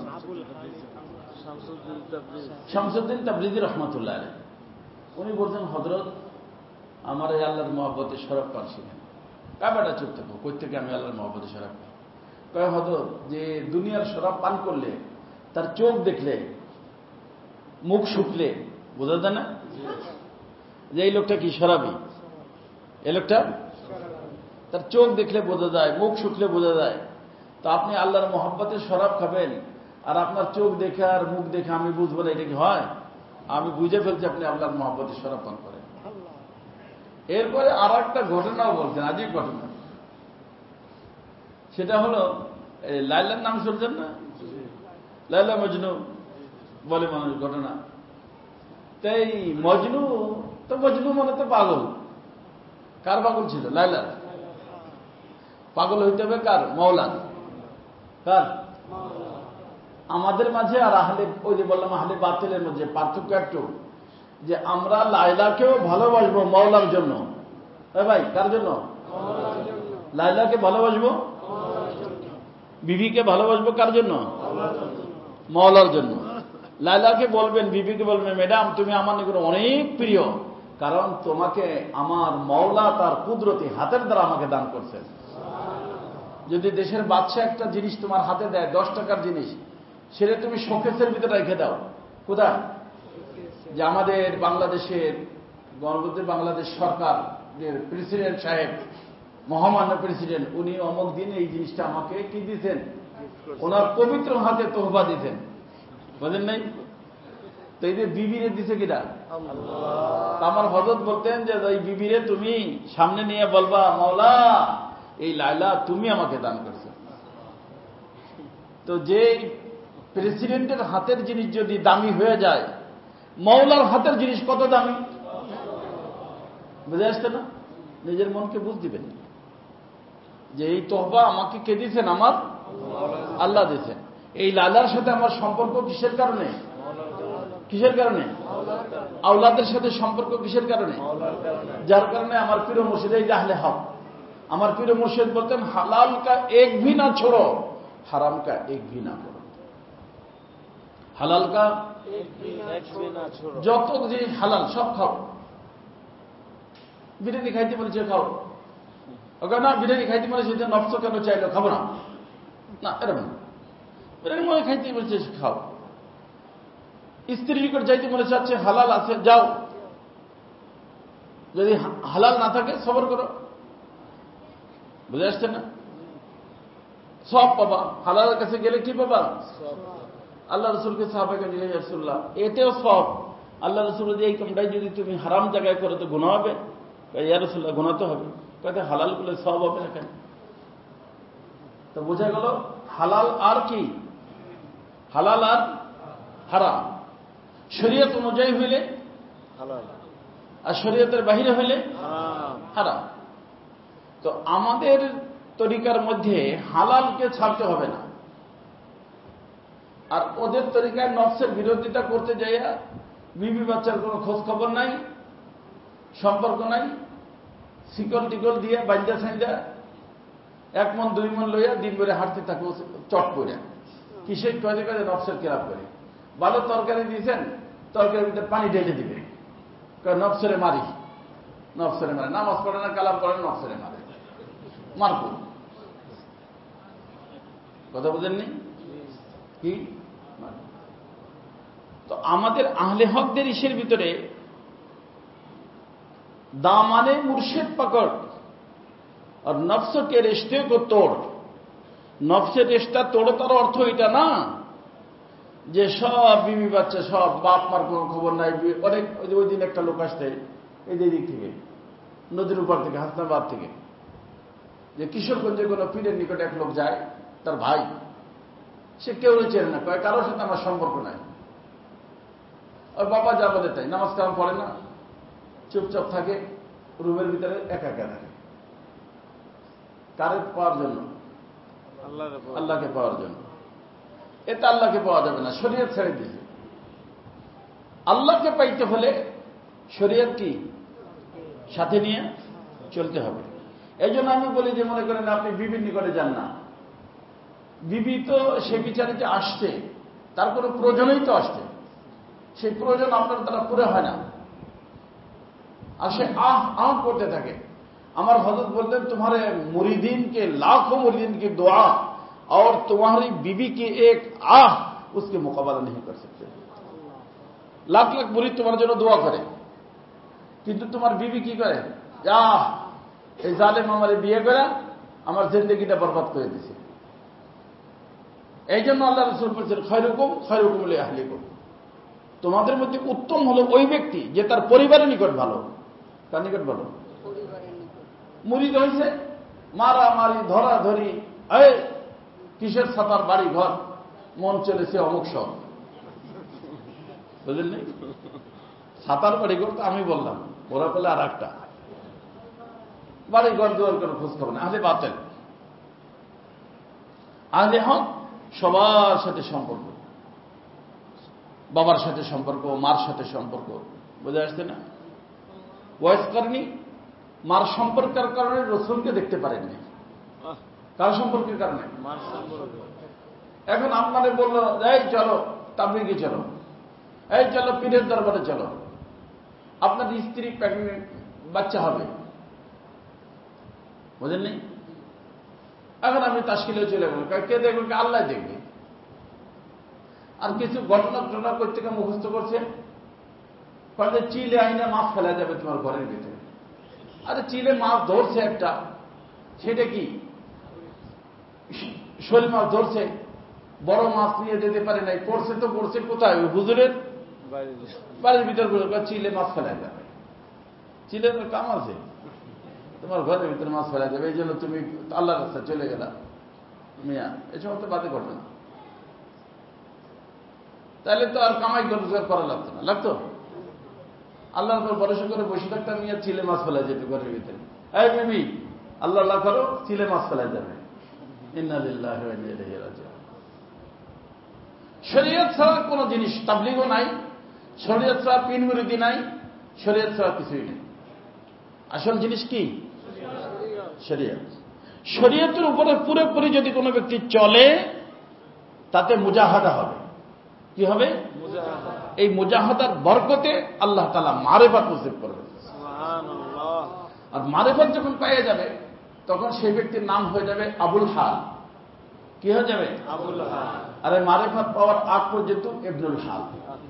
Speaker 1: শামসুদ্দিন তাবরিজি রহমতুল্লাহ আলাইহি উনি বলছেন, হযরত আমার এই আল্লাহর মহব্বতের শরাব পান শিখেন। কাবাটা চুপ থাকো, কই থেকে আমি আল্লাহর মহব্বতের শরাব পাই? কয় হযরত, যে দুনিয়ার শরাব পান করলে তার চোখ দেখলে, মুখ শুকলে বোঝা যায় না যে এই লোকটা কি শরাবী? এই লোকটা, তার চোখ দেখলে বোঝা যায়, মুখ শুকলে বোঝা যায়। তো আপনি আল্লাহর মহব্বতের শরাব খাবেন, আর আপনার চোখ দেখে আর মুখ দেখে আমি বুঝবো না, এটা কি হয়? আমি বুঝে ফেলছি আপনি আল্লাহর মহব্বতের শরাব পান করেন। এরপরে আর একটা ঘটনাও বলছেন, আজীব ঘটনা। সেটা হলো, লায়লার নাম শুনছেন না? লায়লা মজনু বলে মানুষ, ঘটনা। তাই মজনু তো, মজনু মানে তো পাগল। কার পাগল ছিল? লায়লার। পাগল হইতে হবে কার? মওলার। কার? আমাদের মাঝে আর আহলে, ওই যে বললাম আহলে বাতিলের মধ্যে পার্থক্য একটু, যে আমরা লায়লাকেও ভালোবাসবো মওলার জন্য। ভাই, কার জন্য? লায়লাকে ভালোবাসবো, বিবিকে ভালোবাসবো কার জন্য? মওলার জন্য। লায়লাকে বলবেন, বিবিকে বলবেন, ম্যাডাম তুমি আমার নিকট অনেক প্রিয়, কারণ তোমাকে আমার মওলা তার কুদরতি হাতের দ্বারা আমাকে দান করছেন। যদি দেশের বাদশা একটা জিনিস তোমার হাতে দেয়, 10 টাকার জিনিস, সেটা তুমি শোকেসের ভিতরে রেখে দাও। কোথায়? যে আমাদের বাংলাদেশের গণতন্ত্রের বাংলাদেশ সরকার, যে প্রেসিডেন্ট সাহেব, মহামান্য প্রেসিডেন্ট, উনি অমুক দিন এই জিনিসটা আমাকে কি দিতেন? ওনার পবিত্র হাতে তোহফা দিতেন। বোঝেন নাই? তো এই যে বিবিরে দিছে কিনা? আমার হযরত বলতেন যে এই বিবিরে তুমি সামনে নিয়ে বলবা, মাওলা এই লাইলা তুমি আমাকে দান করছো। তো যে প্রেসিডেন্টের হাতের জিনিস যদি দামি হয়ে যায়, মাওলার হাতের জিনিস কত দামি? বুঝে আসছে না? নিজের মনকে বুঝ দিবেন যে এই তোহবা আমাকে কে দিয়েছেন? আমার আল্লাহ দিয়েছেন। এই লালার সাথে আমার সম্পর্ক কিসের কারণে? কিসের কারণে? আওলাদের সাথে সম্পর্ক কিসের কারণে? যার কারণে আমার প্রিয় মুর্শিদ, এই আহলে হক, আমার প্রিয় মুর্শিদ বলতেন, হালাল কা এক ভি না ছোড়ো, হারাম কা এক ভি না করো। হালাল কা যত জিনিস হালাল সব খাও। বিরিয়ানি খাইতে বলেছে খাও, না বিরিয়ানি খাইতে বলেছে নফস কেন চাইলো খাবো না, না এরকম বিরিয়ানি মনে খাইতে বলেছে খাও। স্ত্রী নিকট যাইতে মনে চাচ্ছে, হালাল আছে যাও, যদি হালাল না থাকে সবর করো। বুঝে আসছে না? সব পাবা, হালালের কাছে গেলে কি পাবা? আল্লাহ রসুলকে সাহাবাকে নিয়ে রাসূলুল্লাহ, এতেও সব। আল্লাহ রসুল যে এই কামটাই যদি তুমি হারাম জায়গায় করো তো গুনাহ হবে। ইয়া রাসূলুল্লাহ গুনাহ তো হবে, কয়েকটা হালাল করলে সব হবে না কেন? তো বোঝা গেল হালাল আর কি? হালাল আর হারাম শরীয়ত অনুযায়ী হইলে হালাল, আর শরীয়তের বাহিরে হইলে হারাম। তো আমাদের তরিকার মধ্যে হালালকে ছাড়তে হবে না, আর ওদের তরিকায় নফসের বিরোধিতা করতে যাইয়া বিবি বাচ্চার কোনো খোঁজ খবর নাই, সম্পর্ক নাই, শিকল টিকল দিয়ে বাঞ্জা সাইজা 1 মণ 2 মণ লইয়া দিন ভরে হাঁটতে থাকো চট করে। কিসের কাজে কাজে? নফসের খেলাপ করে। ভালো তরকারি দিয়েছেন, তরকারির ভিতরে পানি ঢেলে দিবে, নফসরে মারি, নফসরে মারে। নামাজ পড়ে না, কালাম পড়ে না, নফসরে মারে, মারকুন। কথা বুঝেননি কি? তো আমাদের আহলে হকদের ইসের ভিতরে দামানে মুর্শিদ পকড় আর নফস কে রিশতে কো তোড়। নফসের রিশতা তোড়ো, তার অর্থ এটা না যে সব বিবি বাচ্চা, সব বাপ মার কোনো খবর নাই। অনেক ওই দিন একটা লোক আসতে এই দিক থেকে, নদীর উপর থেকে, হাসনাবাদ থেকে, যে কিশোরগঞ্জে কোনো পীরের নিকটে এক লোক যায়, তার ভাই, সে কেউ চেনে না, কয় কারোর সাথে আমার সম্পর্ক নাই। ওর বাবা যা বলে তাই, নামাজ কালাম পড়ে না, চুপচাপ থাকে, রুমের ভিতরে একা একা থাকে। কারে পাওয়ার জন্য? আল্লাহকে পাওয়ার জন্য। এতে আল্লাহকে পাওয়া যাবে না, শরীয়ত ছেড়ে দিয়েছে। আল্লাহকে পাইতে হলে শরীয়ত কি সাথে নিয়ে চলতে হবে। এই জন্য আমি বলি যে, মনে করেন আপনি বিবির নিকটে যান না, বিবি তো সে বিচারিতে আসছে, তার কোনো প্রয়োজনই তো আসছে, সেই প্রয়োজন আপনার দ্বারা পুরো হয় না, আর সে আহ আহ করতে থাকে। আমার হযরত বলতেন, तुम्हारे मुरीदीन के लाखों मुरीदीन की दुआ और तुम्हारी बीवी की एक आह उसके मुकाबला नहीं कर सकते। लाख लाख मुरीद তোমার জন্য দোয়া করে, কিন্তু তোমার বিবি কি করে? আহ এই জালেম আমারে বিয়ে করে আমার জিন্দেগিটা বরবাদ করে দিয়েছে। এই জন্য আল্লাহ রাসূল বলেছেন, খায়রুকুম খায়রুকুম লিআহলিকুম। তোমাদের মধ্যে উত্তম হলো ওই ব্যক্তি যে তার পরিবারের নিকট ভালো। তার নিকট ভালো। মুরিদ হয়েছে মারামারি, ধরাধরি, এই কিসের ছাতার বাড়ি ঘর, মন চলেছে অমুক সব। বুঝলেন না? ছাতার বাড়ি ঘর তো আমি বললাম, ওরা বলে আর একটা বাড়ি ঘর দুয়ার করে খোঁজ খবর না। আহলে বাতিল, আহলে হক সবার সাথে সম্পর্ক, বাবার সাথে সম্পর্ক, মার সাথে সম্পর্ক। বুঝে আসছে না? ওয়াইস করনি মার সম্পর্কের কারণে রসুলকে দেখতে পারেননি। কার সম্পর্কের কারণে? এখন আপনারে বললো, এই চলো তাবলিগে চলো, এই চলো পীরের দরবারে চলো, আপনার স্ত্রী প্রেগনেন্ট, বাচ্চা হবে, বুঝলেন? এখন আপনি তাশকিলে চলে গেলেন, কে দেখবেন? আল্লাহ দেখবে। আর কিছু ঘটনা ঘটনা করতে মুখস্থ করছে, চিলে আইনা মাছ ফেলা যাবে তোমার ঘরের ভিতরে। আরে চিলে মাছ ধরছে একটা, সেটা কি শোল মাছ ধরছে, বড় মাছ নিয়ে যেতে পারে নাই, পড়ছে তো পড়ছে কোথায়? ওই হুজুরের বাড়ির ভিতর চিলে মাছ ফেলাই যাবে। চিলের কাম আছে, তোমার ঘরের ভিতরে মাছ ফেলা যাবে, এই জন্য তুমি আল্লাহর রাস্তায় চলে গেলা মিয়া, এই সমস্ত বাদে ঘটনা। তাহলে তো আর কামাই রোজগার করা লাগতো না, লাগতো? আল্লাহর উপর ভরসা করে বসে থাকতাম, মিয়া চিলে মাছ ফেলা যেত ঘরের ভিতরে। এই বেবি আল্লাহ আল্লাহ করো, চিলে মাছ ফেলা যাবে। ইন্না লিল্লাহি ওয়া ইন্না ইলাইহি রাজিউন। শরীয়ত ছাড়া কোনো জিনিস, তাবলীগও নাই, শরীয়ত ছাড়া পীর মুরিদি নাই, শরীয়ত ছাড়া কিছুই নেই। আসল জিনিস কি? শরীয়ত। শরীয়তের উপরে পুরোপুরি যদি কোনো ব্যক্তি চলে, তাতে মুজাহাদা হবে। কি হবে? এই মুজাহাদার বরকতে আল্লাহ তাআলা মারিফাত নসিব করবে। আর মারিফাত যখন পেয়ে যাবে, তখন সেই ব্যক্তির নাম হয়ে যাবে আবুল হাল। কি হয়ে যাবে? আবুল হাল। আর এই মারিফাত পাওয়ার আগ পর্যন্ত ইবনুল হাল।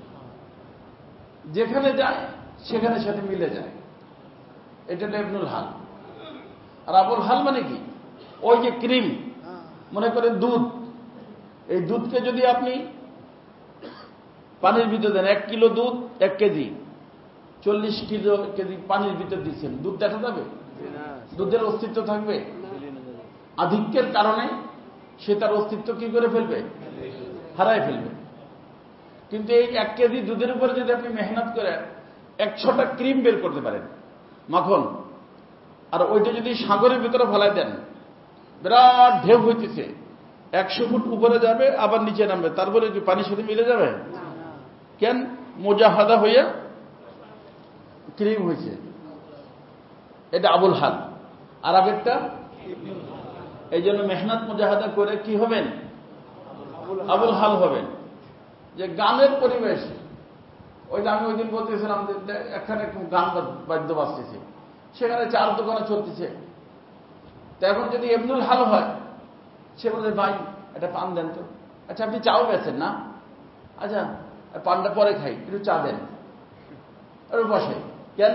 Speaker 1: যেখানে যায় সেখানে সাথে মিলে যায়, এটা হলো ইবনুল হাল। আর আবুল হাল মানে কি? ওই যে ক্রিম, মনে করেন দুধ, এই দুধকে যদি আপনি পানির ভিতর দেন, 1 কিলো দুধ 1 কেজি, 40 কেজি পানির ভিতর দিচ্ছেন, দুধ দেখা যাবে? দুধের অস্তিত্ব থাকবে? আধিক্যের কারণে সে তার অস্তিত্ব কি করে ফেলবে? হারায় ফেলবে। কিন্তু এই 1 কেজি দুধের উপরে যদি আপনি মেহনত করে 100টা ক্রিম বের করতে পারেন, মাখন, আর ওইটা যদি সাগরের ভিতরে ফেলাই দেন, বিরাট ঢেউ হইতেছে, 100 ফুট উপরে যাবে আবার নিচে নামবে, তারপরে কি পানির সাথে মিলে যাবে? কেন? মুজাহাদা হইয়া ক্রিম হয়েছে। এটা আবুল হাল। আর আগেরটা এই জন্য মেহনত মুজাহাদা করে কি হবেন? আবুল হাল হবেন। যে গানের পরিবেশ, ওইটা আমি ওই দিন বলতেছিলাম, এখানে গান বাদ্য বাজতেছে, সেখানে 4 দোকানে চলতেছে। তো এখন যদি ইবনুল হাল হয়, সে বলে ভাই একটা পান দেন তো। আচ্ছা আপনি চাও বেছেন না? আচ্ছা পানটা পরে খাই, একটু চা দেন, আর বসে। কেন?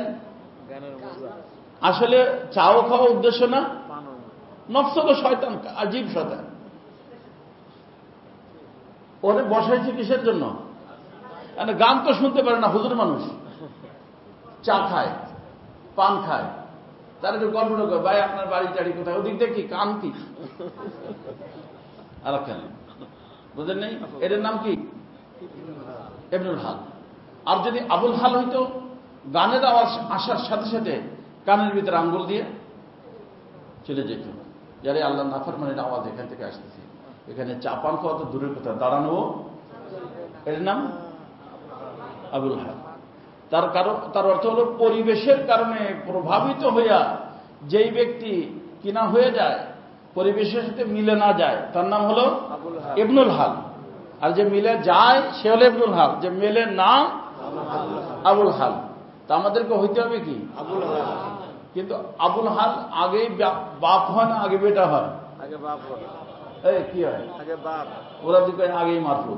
Speaker 1: আসলে চাও খাওয়া উদ্দেশ্য না, নফস তো শয়তান, আজীব শয়তান। ওরে বসাইছে কিসের জন্য? গান তো শুনতে পারে না, হুজুর মানুষ, চা খায়, পান খায়, তার একটু গল্প করে, ভাই আপনার বাড়ি টাড়ি কোথায়, ওদিক দেখি কান কি আর কেন বুঝলেন নেই? এটার নাম কি? ইবনুল হাল। আর যদি আবুল হাল হইতো, গানের আওয়াজ আসার সাথে সাথে কানের ভিতরে আঙ্গুল দিয়ে চলে যেত, যারে আল্লাহ নাফরমানের আওয়াজ এখান থেকে আসতেছে, এখানে চা পান খাওয়া তো দূরের কথা, দাঁড়ানো, এর নাম আবুল হাল। তার অর্থ হল পরিবেশের কারণে প্রভাবিত হইয়া যেই ব্যক্তি কিনা হয়ে যায়, পরিবেশের সাথে মিলে না যায়, তার নাম হলো ইবনুল হাল। আর যে মিলে যায় সে হলো ইবনুল হাল, যে মিলে না আবুল হাল। তা আমাদেরকে হইতে হবে কি? আবুল হাল। কিন্তু আবুল হাল আগেই বাপ হয় না আগে বেটা হয়? আগে বাপ হয়। এই কি হয়? আগে বাপ। ওরা দিকে আগেই মারফুট।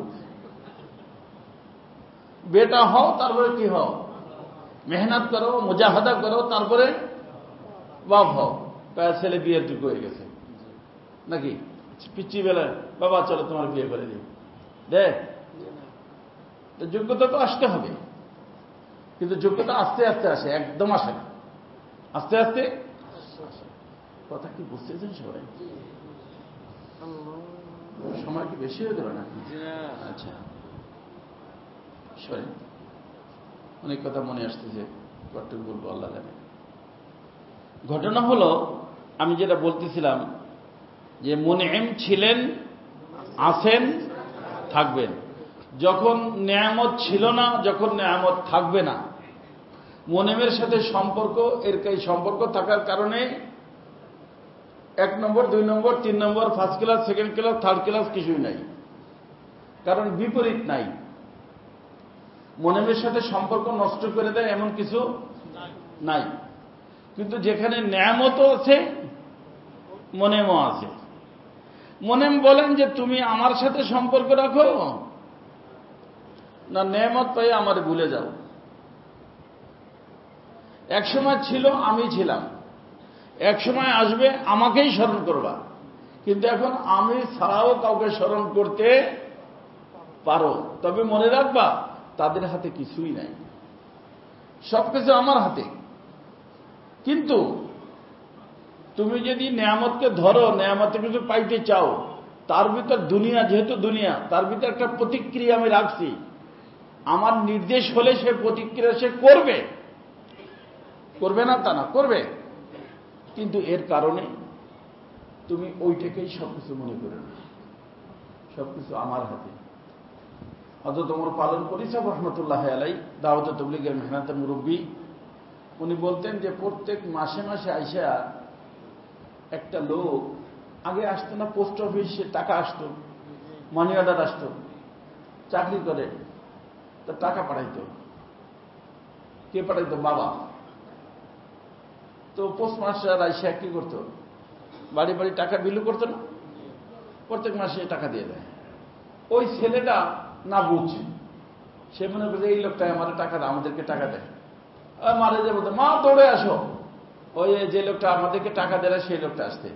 Speaker 1: বেটা হও, তারপরে কি হও? মেহনত করো, মুজাহাদা করো, তারপরে বাপ হও। ছেলে বিয়ের যোগ্য হয়ে গেছে নাকি? পিচ্ছি বেলায় বাবা চলো তোমার বিয়ে করে দিই, দেখ যোগ্যতা তো আসতে হবে। কিন্তু যোগ্যতা আস্তে আস্তে আসে, একদম আসে না, আস্তে আস্তে। কথা কি বুঝতেছেন সবাই? সময় কি বেশি হয়ে গেল নাকি? আচ্ছা সরি, অনেক কথা মনে আসতেছে, কতটুকু বলবো আল্লাহ জানে। ঘটনা হলো, আমি যেটা বলতেছিলাম, যে মুনইম ছিলেন, আছেন, থাকবেন। যখন নেয়ামত ছিল না, যখন নেয়ামত থাকবে না, মুনইমের সাথে সম্পর্ক, এই সম্পর্ক থাকার কারণে 1 number, 2 number, 3 number, 1st class, 2nd class, 3rd class কিছুই নাই, কারণ বিপরীত নাই। মুনইমের সাথে সম্পর্ক নষ্ট করে দেয় এমন কিছু নাই। কিন্তু যেখানে নেয়ামতও আছে, মুনইমও আছে। মুনইম বলেন যে তুমি আমার সাথে সম্পর্ক রাখো না, নেয়ামত পাই আমার ভুলে যাও। এক সময় ছিল আমি ছিলাম, এক সময় আসবে আমাকেই স্মরণ করবা, কিন্তু এখন আমি ছাড়াও কাউকে স্মরণ করতে পারো, তবে মনে রাখবা তাদের হাতে কিছুই নাই, সবকিছু আমার হাতে। কিন্তু তুমি যদি নেয়ামতকে ধরো, নেয়ামতে কিছু পাইতে চাও, তার ভিতর দুনিয়া, যেহেতু দুনিয়া, তার ভিতর একটা প্রতিক্রিয়া আমি রাখছি। আমার নির্দেশ হলে সে প্রতিক্রিয়া সে করবে, করবে না তা না, করবে। কিন্তু এর কারণে তুমি ওইটাকেই সবকিছু মনে করে না, সবকিছু আমার হাতে। হযরত ওমর পালন করেছে রহমতুল্লাহ আলাই, দাওয়াত তাবলীগের মেহনতের মুরব্বী। উনি বলতেন যে প্রত্যেক মাসে মাসে আইসা একটা লোক, আগে আসতো না পোস্ট অফিসে টাকা আসতো, মানি অর্ডার আসতো, চাকরি করে তো টাকা পাঠাইতো। কে পাঠাইতো? বাবা। তো পোস্ট মাস্টার আইসা কি করতো? বাড়ি বাড়ি টাকা বিলু করতো না, প্রত্যেক মাসে টাকা দিয়ে দেয়। ওই ছেলেটা না বুঝছে, সে মনে করছে এই লোকটা আমার টাকা দেয়, আমাদেরকে টাকা দেয়। মারে যে বলতো, মা দৌড়ে আসো, ওই যে লোকটা আমাদেরকে টাকা দেয় সেই লোকটা আসতে।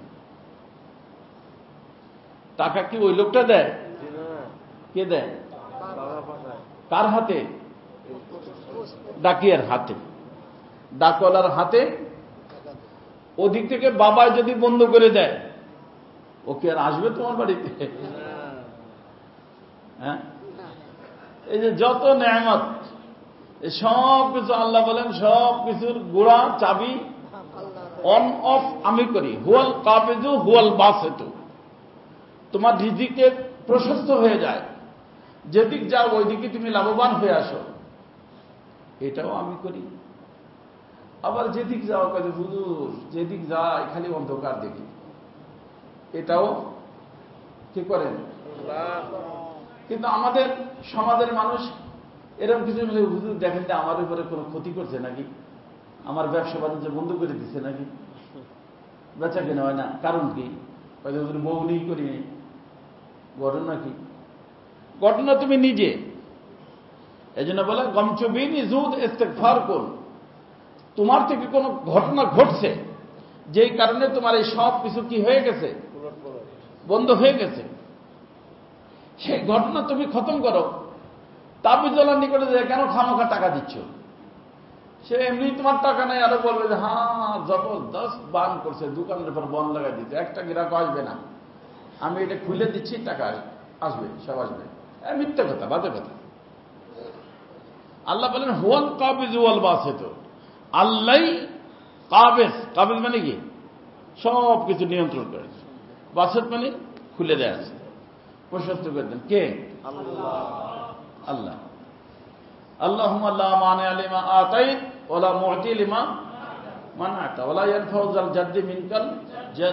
Speaker 1: টাকা কি ওই লোকটা দেয়? কে দেয়? কার হাতে? ডাকিয়ার হাতে, ডাকওয়ালার হাতে। ওদিক থেকে বাবা যদি বন্ধ করে দেয়, ও কি আর আসবে তোমার বাড়িতে? হ্যাঁ, এই যে যত নেয়ামত, সব কিছু আল্লাহ বলেন সব কিছুর গোড়া চাবি অন অফ আমি করি। হুয়াল কাবিজু হুয়াল বাসিতু। তোমার রিজিকে প্রশস্ত হয়ে যায়, যেদিক যাও ওই দিকে তুমি লাভবান হয়ে আসো, এটাও আমি করি। আবার যেদিক যাও কাজে হুজুর যেদিক যায় খালি অন্ধকার দেখি, এটাও কি করেন? কিন্তু আমাদের সমাজের মানুষ এরকম কিছু, হুজুর দেখেন যে আমার উপরে কোনো ক্ষতি করছে নাকি, আমার ব্যবসা বাণিজ্য বন্ধ করে দিচ্ছে নাকি, বেচা কেনা হয় না, কারণ কি? হুজুর বউ নেই করি। ঘটনা কি? ঘটনা তুমি নিজে। এই জন্য বলে গমচবিন ইজুদ ইস্তেগফার করুন। তোমার থেকে কোনো ঘটনা ঘটছে যেই কারণে তোমার এই সব কিছু কি হয়ে গেছে? বন্ধ হয়ে গেছে। সেই ঘটনা তুমি খতম করো। তাবিজওয়ালার নিকটে যে কেন খামাখা টাকা দিচ্ছ? সে এমনি তোমার টাকা নেই, আরো বলবে যে হ্যাঁ জবরদস্ত বান করছে, দোকানের উপর বন লাগাই দিচ্ছে, একটা গ্রাহক আসবে না, আমি এটা খুলে দিচ্ছি, টাকা আসবে, সব আসবে। মিথ্যা কথা, বাজে কথা। আল্লাহ বলেন হুয়াল কাবিজ ওয়াল বাসিত। আল্লাহ কাবিজ, কাবিজ মানে কি? সব কিছু নিয়ন্ত্রণ করে। বাসিত মানে খুলে দেয়া আছে, প্রশস্ত করে দেন। কে? আল্লাহ। আল্লাহুম্মা লা মানি'a লিমা আতাইত ওয়া লা মু'তি লিমা মানা'তা ওয়া লা ইয়ানফা'ু যাল জাদ্দি মিনকাল জাদ।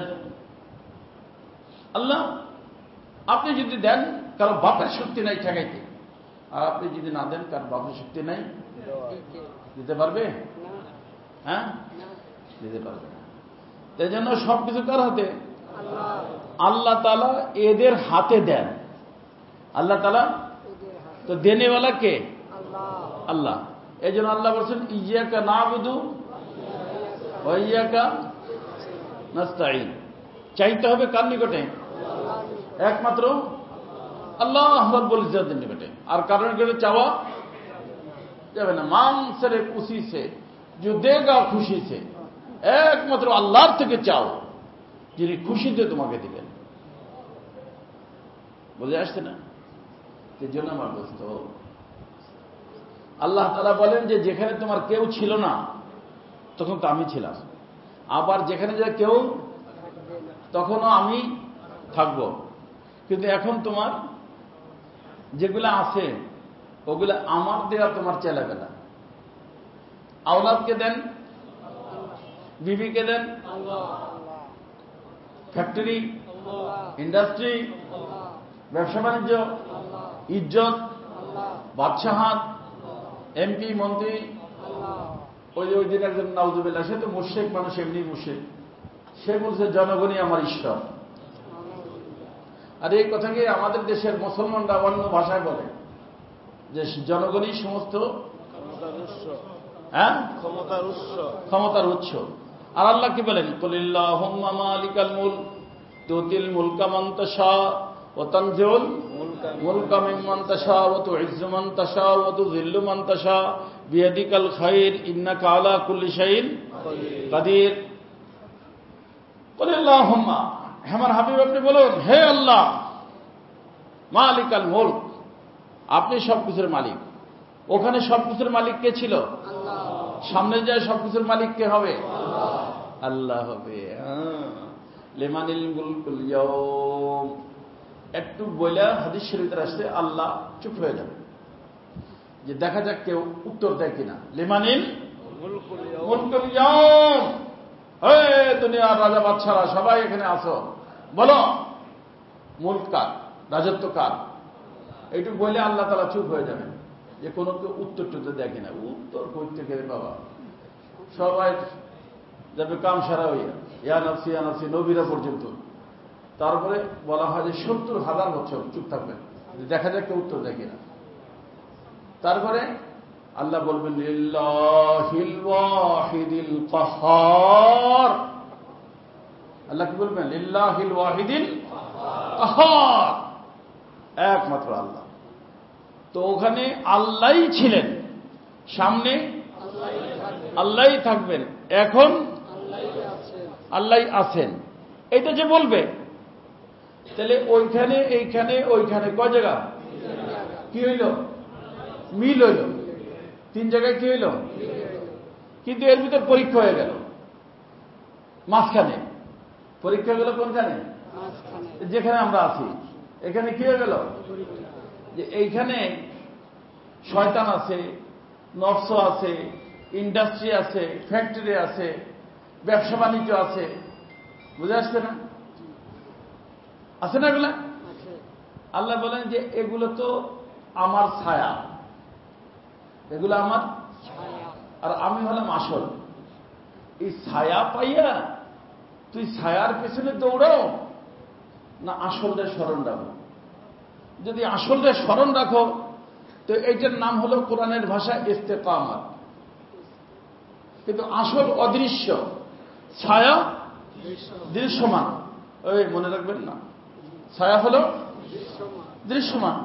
Speaker 1: আল্লাহ, আপনি যদি দেন, কারো বাপের শক্তি নাই ঠেকাইতে, আর আপনি যদি না দেন, কারো বাপের শক্তি নাই দিতে পারবে? হ্যাঁ, দিতে পারবে না। এই জন্য সবকিছু কার হাতে? আল্লাহ তাআলা এদের হাতে দেন। আল্লাহ তাআলা তো দেনেওয়ালা কে? আল্লাহ। এই জন্য আল্লাহ বলছেন ইয়্যাকা না'বুদু ওয়া ইয়্যাকা নাস্তাঈন। চাইতে হবে কার নিকটে? একমাত্র আল্লাহ রাব্বুল ইজ্জতের নিকটে। আর কারণ নিকটে চাওয়া যাবে না। মানসরে খুশি সে जो देगा খুশি সে, একমাত্র আল্লাহর থেকে চাও যিনি খুশিতে তোমাকে দিবেন। বুঝে আসছে না? এই জন্য আমার দোস্ত, আল্লাহ তাআলা বলেন যে যেখানে তোমার কেউ ছিল না তখন তো আমি ছিলাম, আবার যেখানে যে কেউ তখনও আমি থাকব। কিন্তু এখন তোমার যেগুলো আছে ওগুলো আমার দেওয়া তোমার চালাবে না। আওলাদকে দেন, বিবিকে দেন, ফ্যাক্টরি, ইন্ডাস্ট্রি, ব্যবসা বাণিজ্য, ইজ্জত, বাদশাহাত, এমপি, মন্ত্রী। ওই দিন একজন নাউজুবিল্লাহ, সে তো মুশরিক মানুষ, এমনি মুশরিক, সে বলছে জনগণই আমার ঈশ্বর। আর এই কথাকে আমাদের দেশের মুসলমানরা অন্য ভাষায় বলে যে জনগণই সমস্ত ক্ষমতার উৎস। আর আল্লাহ কি বলেন? কুলিল্লাহুম্মা মালিকাল মুলক তুতিল মুলকা মান তাশা ওয়া তানজিউল মুলকা মিম্মান তাশা ওয়া তুইজ্জু মান তাশা ওয়া তুযিল্লু মান তাশা বিয়াদিকাল খায়র ইন্নাকা আলা কুল্লি শাইইন কাদির। বলে আল্লাহুম্মা, আমার হাবিব আপনি বলুন, হে আল্লাহ, মালিকাল মুলক, আপনি সবকিছুর মালিক। ওখানে সবকিছুর মালিক কে ছিল? সামনে যায় সবকিছুর মালিক কে হবে? আল্লাহ হবে। লিমানিল মুলকুল ইয়াউম, একটু বলে হাদিস শরীফে আসছে আল্লাহ চুপ হয়ে যাবে, যে দেখা যাক কেউ উত্তর দেয় কিনা। লিমানিল মুলকুল ইয়াউম, হে দুনিয়ার রাজা বাদশারা সবাই এখানে আসো, বলো মুলক কার, রাজত্ব কার। এইটুকু বলে আল্লাহ তাআলা চুপ হয়ে যাবেন, যে কোনো কেউ উত্তর টুত্তর দেয় কিনা। উত্তর করতে গেলে বাবা সবাই যাবে কাম সারা হইয়া, ইয়া নফসি নবীরা পর্যন্ত। তারপরে বলা হয় যে 70,000 বছর চুপ থাকবেন, দেখা যাক কেউ উত্তর দেয় কিনা। তারপরে আল্লাহ বলবেন লিল্লাহিল ওয়াহিদিল কাহ্হার। আল্লাহ কি বলবেন? লিল্লাহিল ওয়াহিদিল কাহ্হার, একমাত্র আল্লাহ। তো ওখানে আল্লাহই ছিলেন, সামনে আল্লাহই থাকবেন, এখন আল্লাহই আছেন। এটা যে বলবে, তাহলে ওইখানে এইখানে ওইখানে কয় জায়গা কি হইল? মিল হইল। 3 জায়গায় কি হইল? কিন্তু এর ভিতর পরীক্ষা হয়ে গেল মাঝখানে। পরীক্ষা হয়ে গেল কোনখানে? যেখানে আমরা আছি। এখানে কি হয়ে গেল? যে এইখানে শয়তান আছে, নফস আছে, ইন্ডাস্ট্রি আছে, ফ্যাক্টরি আছে, ব্যবসা বাণিজ্য আছে। বুঝে আসছে না? আছে না এগুলা? আল্লাহ বলেন যে এগুলো তো আমার ছায়া, এগুলো আমার, আর আমি হলাম আসল। এই ছায়া পাইয়া তুই ছায়ার পেছনে দৌড়াও না আসলদের স্মরণ রাখো? যদি আসলদের স্মরণ রাখো তো এইটার নাম হলো কোরআনের ভাষা ইস্তেকামাত। কিন্তু আসল অদৃশ্য, ছায়া দৃশ্যমান। ওই মনে রাখবেন না, ছায়া হলো দৃশ্যমান।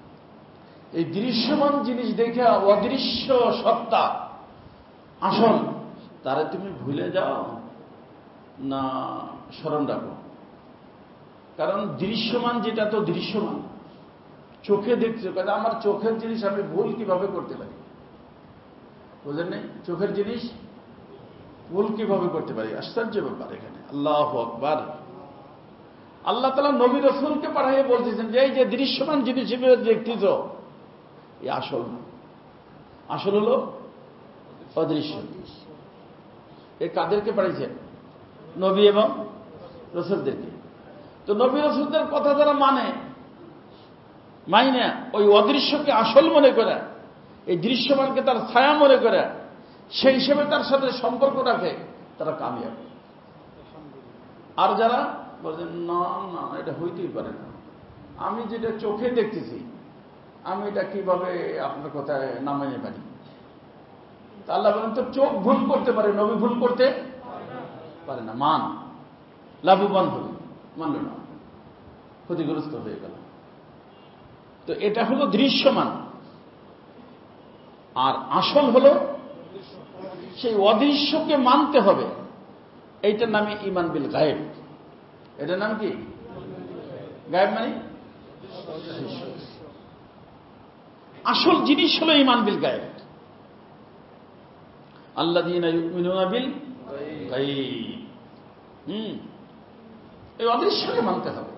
Speaker 1: এই দৃশ্যমান জিনিস দেখে অদৃশ্য সত্তা আসল, তারা তুমি ভুলে যাও না স্মরণ রাখো? কারণ দৃশ্যমান যেটা তো দৃশ্যমান, চোখে দেখছো, কারণ আমার চোখের জিনিস আমি ভুল কিভাবে করতে পারি? বুঝলেন নাই? চোখের জিনিস ভুল কিভাবে করতে পারি? আশ্চর্য ব্যাপার এখানে। আল্লাহু আকবার। আল্লাহ তাআলা নবী রাসূলকে পাঠিয়ে বলতেছেন যে এই যে দৃশ্যমান জিনিস হিসেবে দেখতেছ, এই আসল না, আসল হলো অদৃশ্য। এ কাদেরকে পাঠিয়েছেন? নবী এবং রাসূলদেরকে। তো নবী রাসূলদের কথা যারা মাইনা ওই অদৃশ্যকে আসল মনে করে, এই দৃশ্যমানকে তার ছায়া মনে করে, সেই হিসেবে তার সাথে সম্পর্ক রাখে, তারা কামিয়াব। আর যারা বলেন না না এটা হইতেই পারে না, আমি যেটা চোখে দেখতেছি আমি এটা কিভাবে আপনার কথায় নামাইতে পারি? তা আল্লাহ বলেন তো চোখ ভুল করতে পারে, নবী ভুল করতে পারে না। মান লাভবান হল, মানল না, ক্ষতিগ্রস্ত হয়ে গেল। তো এটা হলো দৃশ্যমান। আর আসল হলো সেই অদৃশ্যকে মানতে হবে। এইটার নামে ঈমান বিল গায়েব। এটার নাম কি? গায়েব মানে আসল জিনিস হলো ঈমান বিল গায়েব। আল্লাযীনা ইউমিনুনা বিল গায়ব। এই অদৃশ্যকে মানতে হবে।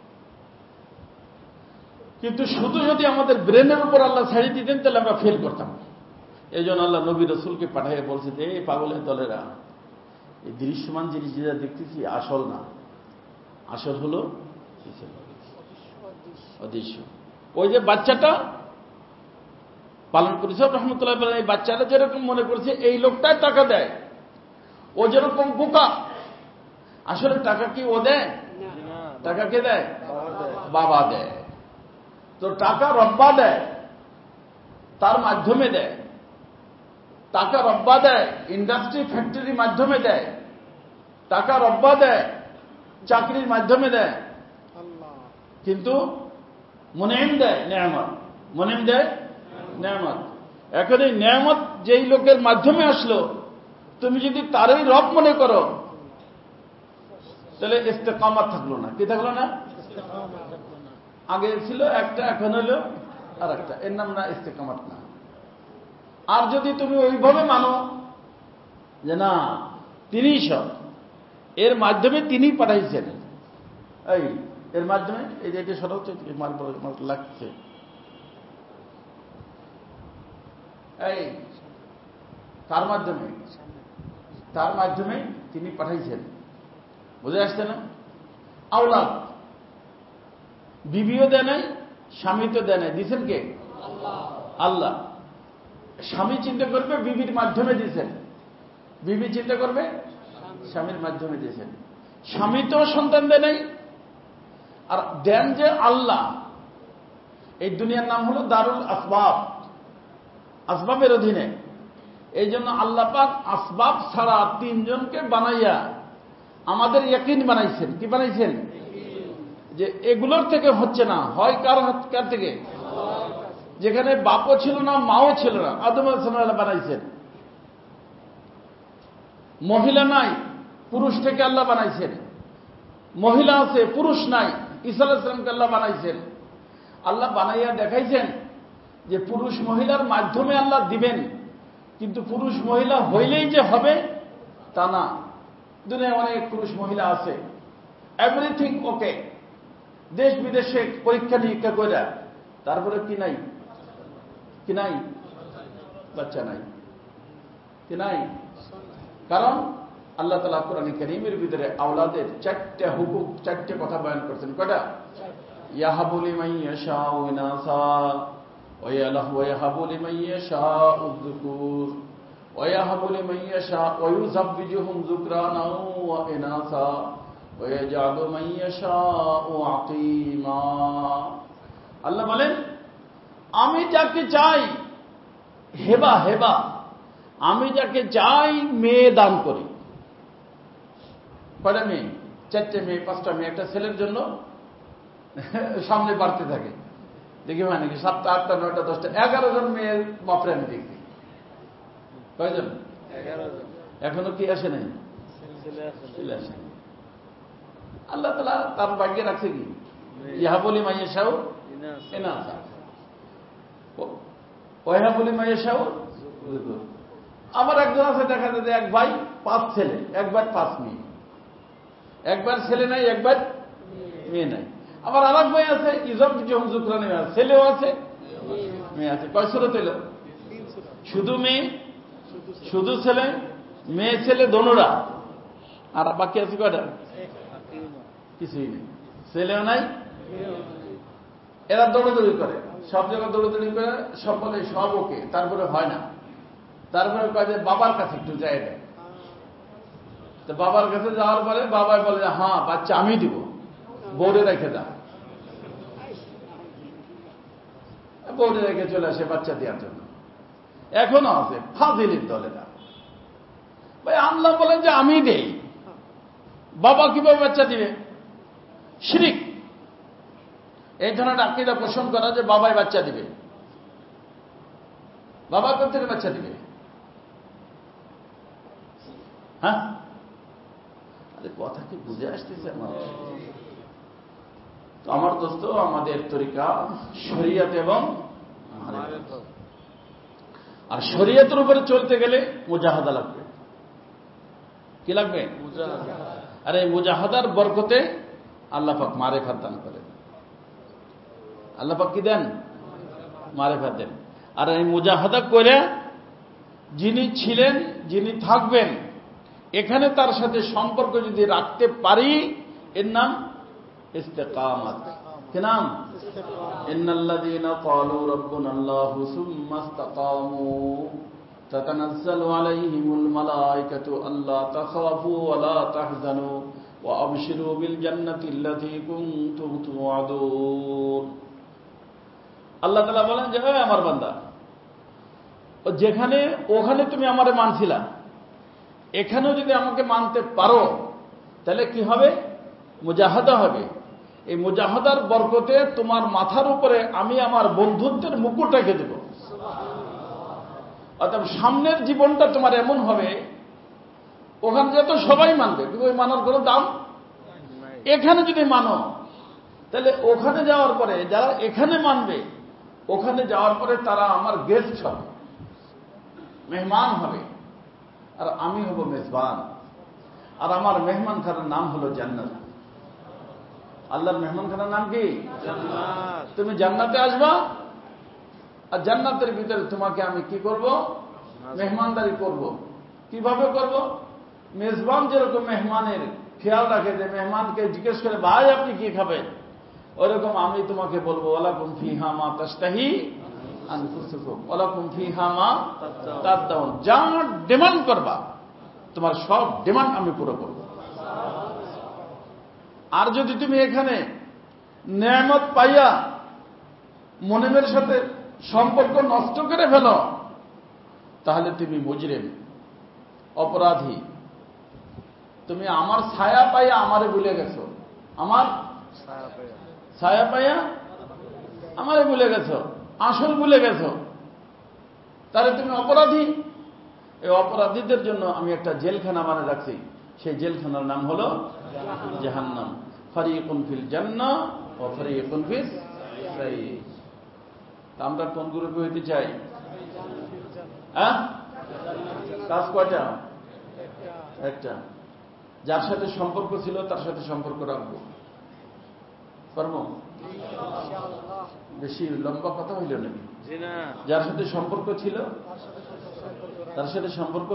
Speaker 1: কিন্তু শুধু যদি আমাদের ব্রেনের উপর আল্লাহ ছাড়িয়ে দিতেন তাহলে আমরা ফেল করতাম। এই জন্য আল্লাহ নবী রাসূলকে পাঠিয়ে বলছে যে এই পাগলের দলেরা, এই দৃশ্যমান জিনিস যেটা দেখতেছি আসল না, আসল হলো অদৃশ্য। ওই যে বাচ্চাটা পালন করেছে রহমতুল্লাহ, এই বাচ্চাটা যেরকম মনে করছে এই লোকটাই টাকা দেয়, ও যেরকম বোকা। আসলে টাকা কি ও দেয়? টাকা কে দেয়? বাবা দেয়। তো টাকা রব্বা দেয়, তার মাধ্যমে দেয়। টাকা রব্বা দেয় ইন্ডাস্ট্রি ফ্যাক্টরির মাধ্যমে দেয়। টাকা রব্বা দেয় চাকরির মাধ্যমে দেয়, কিন্তু মুনঈম দেয় নেয়ামত, মুনঈম দেয় নেয়ামত। এখন এই নেয়ামত যেই লোকের মাধ্যমে আসলো, তুমি যদি তারই রব মনে করো, তাহলে ইস্তেকামত থাকলো না। কি থাকলো না? আগে ছিল একটা, এখন হলো আর একটা, এর নাম না ইস্তেকামত না। আর যদি তুমি ওইভাবে মানো যে না তিনিই সব, এর মাধ্যমে তিনি পাঠাইছেন, এই এর মাধ্যমে এই যে এটা সরাও লাগছে, এই তার মাধ্যমে, তার মাধ্যমে তিনি পাঠাইছেন। বুঝে আসছে না? আওলাদ বিবিও দেয় নাই, স্বামী তো দেয় নাই, দিচ্ছেন কে? আল্লাহ। স্বামী চিন্তা করবে বিবির মাধ্যমে দিয়েছেন, বিবি চিন্তা করবে স্বামীর মাধ্যমে দিয়েছেন। স্বামী তো সন্তান দেয় নাই, আর দেন যে আল্লাহ। এই দুনিয়ার নাম হলো দারুল আসবাব, আসবাবের অধীনে। এই জন্য আল্লাহ পাক আসবাব ছাড়া তিনজনকে বানাইয়া আমাদের ইয়াকিন বানাইছেন। কি বানাইছেন? যে এগুলোর থেকে হচ্ছে না, হয় কার থেকে? যেখানে বাপও ছিল না, মাও ছিল না, আদম আলাইহিস সালাম বানাইছেন। মহিলা নাই, পুরুষ থেকে আল্লাহ বানাইছেন। মহিলা আছে, পুরুষ নাই, ঈসা আলাইহিস সালামকে আল্লাহ বানাইছেন। আল্লাহ বানাইয়া দেখাইছেন যে পুরুষ মহিলার মাধ্যমে আল্লাহ দিবেন, কিন্তু পুরুষ মহিলা হইলেই যে হবে তা না। দুনিয়ায় অনেক পুরুষ মহিলা আছে, এভরিথিং ওকে, দেশ বিদেশে পরীক্ষা নিরীক্ষা করে, তারপরে কি নাই? কি নাই? বাচ্চা নাই। কি নাই? কারণ আল্লাহ তাআলা কোরআন কারীমের ভিতরে আওলাদের চারটে হুকুম, চারটে কথা বয়ান করছেন। কয়টা? ইয়াহাবু লিমান ইয়াশাউ ইনাসা ওয়া ইয়াহাবু লিমান ইয়াশাউ যুকুর ওয়া ইয়াহাবু লিমান ইয়াশাউ ওয়া ইউযাব্বিজুহুম যুকরানা ওয়া ইনাসা ওয়া ইয়াজআলু মান ইয়াশাউ আকীমা। আল্লাহ বলেন আমি যাকে চাই, হেবা হেবা, আমি যাকে চাই মেয়ে দান করি। কয়টা মেয়ে? চারটে মেয়ে, পাঁচটা মেয়ে। একটা ছেলের জন্য সামনে বাড়তে থাকে, দেখি মানে কি 7টা 8টা 9টা 10টা 11 জন মেয়ের বাপরে আমি দেখি। কয়জন? 11 জন। এখনো কি আসে নাই? ছেলে আসে। আল্লাহ তাআলা তার ভাগ্যে রাখছে কি? ইয়াহাবু লিমান ইয়াশাউ ইনাসা ওয়া ইয়াহাবু লিমান ইয়াশাউ যুকুর। আমার একজন আছে, দেখা যায় এক ভাই 5 ছেলে, একবার 5 মেয়ে, একবার ছেলে নাই, একবার মেয়ে নাই। আবার আর এক ভাই আছে ইউযাব্বিজুহুম যুকরানা, ছেলেও আছে মেয়ে আছে। কয় সূরত হলো? শুধু মেয়ে, শুধু ছেলে, মেয়ে ছেলে দোনোরা, আর বাকি আছে কয়টা? কিছুই নেই, ছেলেও নাই। এরা দৌড়াদৌড়ি করে, সব জায়গায় দৌড়াদৌড়ি করে, সব বলে সব ওকে, তারপরে হয় না। তারপরে কয় যে বাবার কাছে একটু যাই দেয়। তো বাবার কাছে যাওয়ার পরে বাবা বলে হ্যাঁ বাচ্চা আমি দিব, বোর্ডে রেখে দাও। বোর্ডে রেখে চলে আসে বাচ্চা দেওয়ার জন্য। এখনো আছে ফাজিলের দলেরা। ভাই আল্লাহ বলেন যে আমি দেই, বাবা কিভাবে বাচ্চা দিবে? শিরক। এই ধরনের আকীদা পোষণ করা যে বাবাই বাচ্চা দিবে। বাবা কোথা থেকে বাচ্চা দিবে? হ্যাঁ, আরে কথা কি বুঝে আসতেছে আমার? তো আমার দোস্ত, আমাদের তরিকা শরীয়ত এবং আর শরীয়তের উপরে চলতে গেলে মুজাহাদা লাগবে। কি লাগবে? আর এই মুজাহাদার বরকতে আল্লাহ পাক মারেফাত দান করেন। আল্লাহ পাক কি দেন? মারেফাত দেন। আর এই মুজাহাদা করে যিনি ছিলেন, যিনি থাকবেন, এখানে তার সাথে সম্পর্ক যদি রাখতে পারি, এর নাম ইস্তেকামত। কি নাম? ইন্নাল্লাযীনা ক্বালু রাব্বুনাল্লাহু সুম্মা ইসতাকামু তাতানাজ্জালু আলাইহিমুল মালায়েকাতু আল্লা তাখাফু ওয়া লা তাহজানু ওয়া আবশিরু বিল জান্নাতিল্লাতী কুনতুম তুআদুন। আল্লাহ তাআলা বলেন যে হে আমার বান্দা, যেখানে ওখানে তুমি আমারে মানছিলা, এখানেও যদি আমাকে মানতে পারো, তাহলে কি হবে? মুজাহাদা হবে। এই মুজাহাদার বরকতে তোমার মাথার উপরে আমি আমার বন্ধুত্বের মুকুট রেখে দেব। অর্থাৎ সামনের জীবনটা তোমার এমন হবে, ওখানে যত সবাই মানবে, কিন্তু ওই মানার কোনো দাম। এখানে যদি মানো, তাহলে ওখানে যাওয়ার পরে যারা এখানে মানবে, ওখানে যাওয়ার পরে তারা আমার গেস্ট হবে, মেহমান হবে, আর আমি হব মেজবান। আর আমার মেহমান খানার নাম হলো জান্নাত। আল্লাহর মেহমান খানার নাম কি? জান্নাত। তুমি জান্নাতে আসবা, আর জান্নাতের ভিতরে তোমাকে আমি কি করব? মেহমানদারি করব। কিভাবে করব? মেজবান যেরকম মেহমানের খেয়াল রাখে, যে মেহমানকে জিজ্ঞেস করে ভাই আপনি কি খাবেন, ওইরকম আমি তোমাকে বলবো ওয়ালাকুম ফিহা মা তাশতাহি আনফুসুকুম ওয়ালাকুম ফিহা মা তাদদাউন। যা ডিমান্ড করবা তোমার সব ডিমান্ড আমি পুরো করব। আর যদি তুমি এখানে নেয়ামত পাইয়া মুনিমের সাথে সম্পর্ক নষ্ট করে ফেলো, তাহলে তুমি মুজরিম, অপরাধী। তুমি আমার ছায়া পাইয়া আমারে ভুলে গেছো, আমার ছায়া পাইয়া আমারে ভুলে গেছো, আসল ভুলে গেছো, তাহলে তুমি অপরাধী। এই অপরাধীদের জন্য আমি একটা জেলখানা বানিয়ে রাখছি, সেই জেলখানার নাম হলো জাহান্নাম। ফারিকুন ফিল জান্নাহ ওয়া ফারিকুন ফিস সাইয়্যির। আমরা কোন গ্রুপে হইতে চাই? হ্যাঁ, কাজ কয়টা? একটা। যার সাথে সম্পর্ক ছিল তার সাথে সম্পর্ক রাখবো, পারবো? বেশি লম্বা কথা হইল নাকি? যার সাথে সম্পর্ক ছিল তার সাথে সম্পর্ক,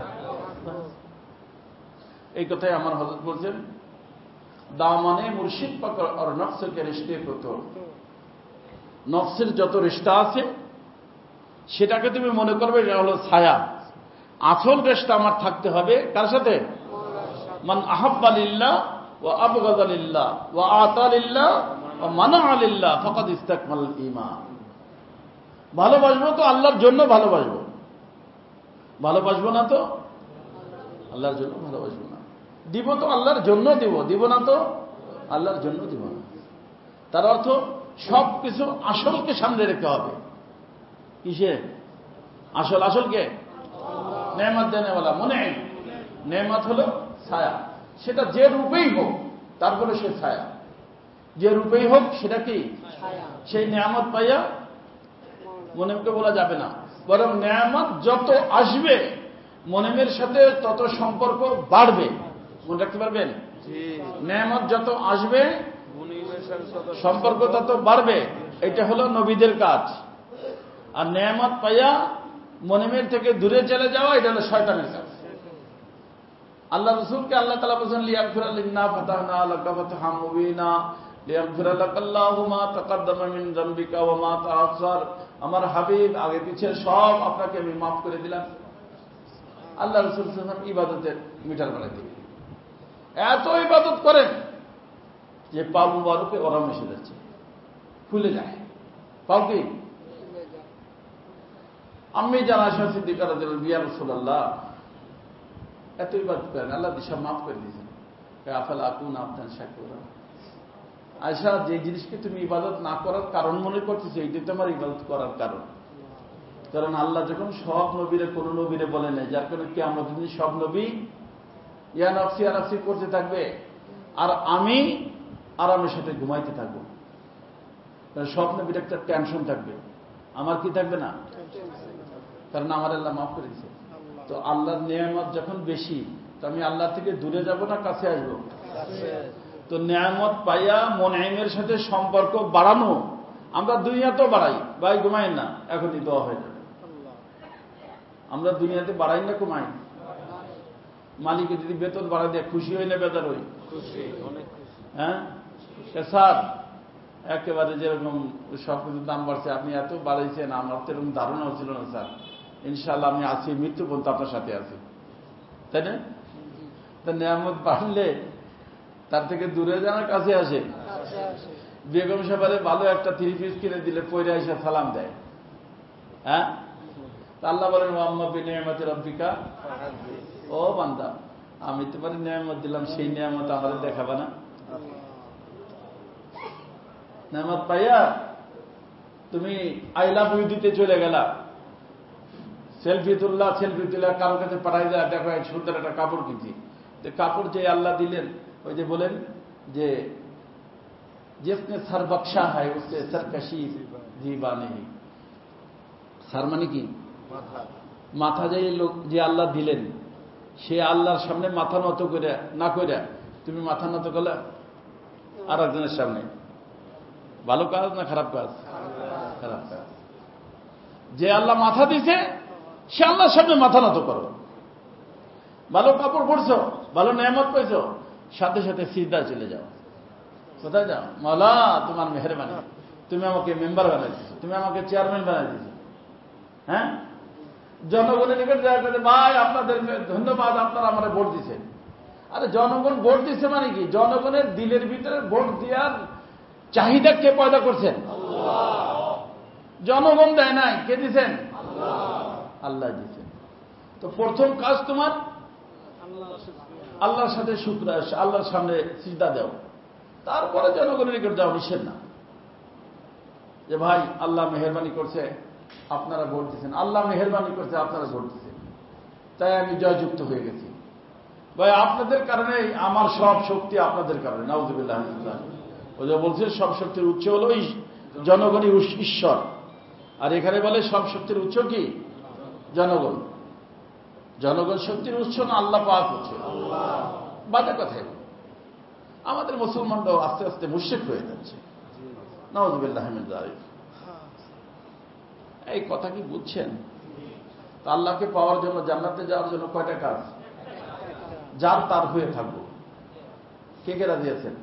Speaker 1: এই কথাই আমার হযরত বলছেন, দামানে মুর্শিদ পাকড় আর নফসকে রিশতে কো তো। নফসের যত রিশতা আছে সেটাকে তুমি মনে করবে এটা হলো ছায়া। আসল রিশতা আমার থাকতে হবে কার সাথে? মান আহাব্বা লিল্লাহ ওয়া আবগাযা লিল্লাহ ওয়া আতা লিল্লাহ ওয়া মানাআ লিল্লাহ ফাকাদ ইসতাকমাল ঈমান। ভালোবাসবো তো আল্লাহর জন্য ভালোবাসবো, ভালোবাসবো না তো আল্লাহর জন্য ভালোবাসবো না। দিব তো আল্লাহর জন্য দিব, দিব না তো আল্লাহর জন্য দিব না। তার অর্থ সবকিছু আসলকে সামনে রেখে হবে। কিসে আসল? আসলকে নেয়ামত দেনেওয়ালা। মনে নেয়ামত হলো ছায়া, সেটা যে রূপেই হোক, তারপরে সে ছায়া। যে রূপেই হোক সেটা কি? সেই নেয়ামত পাইয়া মনেমকে বলা যাবে না, বরং নেয়ামত যত আসবে মনেমের সাথে তত সম্পর্ক বাড়বে। মনে রাখতে পারবেন? নেয়ামত যত আসবে সম্পর্ক তত বাড়বে। এটা হলো নবীদের কাজ। আর নেয়ামত পাইয়া মনেমের থেকে দূরে চলে যাওয়া, এটা হলো শয়তানের কাজ। আল্লাহ রাসূলকে আল্লাহ তাআলা বলেন লিয়াগফিরা লিন্না ফাতাহনা লাকা ফাতহাম মুবিনা লিয়াগফিরা লাকাল্লাহু মা তাকাদ্দামা মিন যামবিকা ওয়া মা তাআখার। আমার হাবিব আগে পিছে সব আপনাকে আমি মাফ করে দিলাম। আল্লাহ রাসূল সাল্লাল্লাহু আলাইহি ওয়াসাল্লাম ইবাদতের মিটার বানাই দিলেন। এত ইবাদত করেন যে পা মুবারকে ওরাম এসে যাচ্ছে, ফুলে যায় পাও। কি আম্মি জান আয়েশা সিদ্দিকা রাদিয়াল্লাহু আনহা, ইয়া রাসূলুল্লাহ এত ইবাদত করেন, আল্লাহ দিশা মাফ করে দিয়েছেন। আফালা আকুনা আবদান শাকুরা। আয়েশা, যে জিনিসকে তুমি ইবাদত না করার কারণ মনে করতেছো, এইটাই তোমার ইবাদত করার কারণ। কারণ আল্লাহ যখন সব নবীরে কোন নবীরে বলে নেই, যার কারণে কি আমরা যদি সব নবী ইয়া নফসি করতে থাকবে, আর আমি আরামের সাথে ঘুমাইতে থাকবো। সব নবীর একটা টেনশন থাকবে, আমার কি থাকবে না? কারণ আমার আল্লাহ মাফ করে দিয়েছে। তো আল্লাহর নেয়ামত যখন বেশি, তো আমি আল্লাহ থেকে দূরে যাব না কাছে আসবো? তো নেয়ামত পাইয়া মুনঈমের সাথে সম্পর্ক বাড়ানো। আমরা দুনিয়াতেও বাড়াই, ভাই ঘুমাই না, এখনই দোয়া হয়ে যাবে। আমরা দুনিয়াতে বাড়াই না কমাই? মালিকের যদি বেতন বাড়াই দেয় খুশি হই না বেজার হই? হ্যাঁ স্যার, একেবারে যেরকম সবকিছুর দাম বাড়ছে, আপনি এত বাড়াইছেন, আমার তো এরকম ধারণা হচ্ছিল না স্যার। ইনশাআল্লাহ আমি আছি, মৃত্যু পর্যন্ত আপনার সাথে আছি, তাই না? তা নিয়ামত বাড়লে তার থেকে দূরে জানার কাছে আসে। বেগম সাহেবের ভালো একটা 3 পিস কিনে দিলে পয়রা এসে সালাম দেয়। হ্যাঁ, তা আল্লাহ বলেন ওয়াম্মা বিনিয়ামতি রাব্বিকা, ও বান্দা আমি তোমার নিয়ামত দিলাম, সেই নিয়ামত আমাদের দেখাবে না? নেয়ামত পাইয়া তুমি আই লাভ ইউ দিতে চলে গেলা, সেলফি তুল্লা কারোর কাছে পাঠাই দেয়, দেখো এক সুন্দর একটা কাপড় কিনছি। কাপড় যে আল্লাহ দিলেন, ওই যে বলেন যে जिसने सर बख्शा है उससे सरकशी जीवा नहीं। সার মানে কি? মাথা যে লোক যে আল্লাহ দিলেন, সে আল্লাহর সামনে মাথা নত করে না করে তুমি মাথা নত করলে আর একজনের সামনে, ভালো কাজ না খারাপ কাজ? খারাপ কাজ। যে আল্লাহ মাথা দিছে সে আল্লাহর সামনে মাথা নত করো। ভালো কাপড় পরছো, ভালো নেয়ামত পাইছো, সাথে সাথে সিজদা চলে যাও। কোথায় যাও? মাওলা তোমার মেহেরবানি, তুমি আমাকে মেম্বার বানাই দিয়েছো, তুমি আমাকে চেয়ারম্যান বানাই দিয়েছো। হ্যাঁ, জনগণের নিকট দেখা করে ভাই আপনাদের ধন্যবাদ, আপনারা আমার ভোট দিচ্ছেন। আরে জনগণ ভোট দিচ্ছে মানে কি? জনগণের দিলের ভিতরে ভোট দেওয়ার চাহিদা কে পয়দা করছেন? জনগণ দেয় নাই, কে দিচ্ছেন? আল্লাহ দিচ্ছেন। তো প্রথম কাজ তোমার আল্লাহর সাথে শুকর, আল্লাহর সামনে সিজদা দাও, তারপরে জনগণের নিকট যাও, নিষেধ না। যে ভাই আল্লাহ মেহেরবানি করছে আপনারা ভোট দিচ্ছেন, আল্লাহ মেহেরবানি করছে আপনারা ভোট দিচ্ছেন, তাই আমি জয়যুক্ত হয়ে গেছি। ভাই আপনাদের কারণে আমার সব শক্তি, আপনাদের কারণে। নাউযুবিল্লাহ। ও যে বলছে সব শক্তির উৎস হল জনগণই ঈশ্বর, আর এখানে বলে সব শক্তির উৎস কি? জনগণ। জনগণ শক্তির উৎস না আল্লাহ পাক হচ্ছে? বাজে কথাই। আমাদের মুসলমানরাও আস্তে আস্তে মুশরিক হয়ে যাচ্ছে। নাউযুবিল্লাহ মিন যালিক। এই কথা কি বুঝছেন? তা আল্লাহকে পাওয়ার জন্য, জান্নাতে যাওয়ার জন্য কয়টা কাজ? যার তার হয়ে থাকবো। কে কে রাজি আছেন?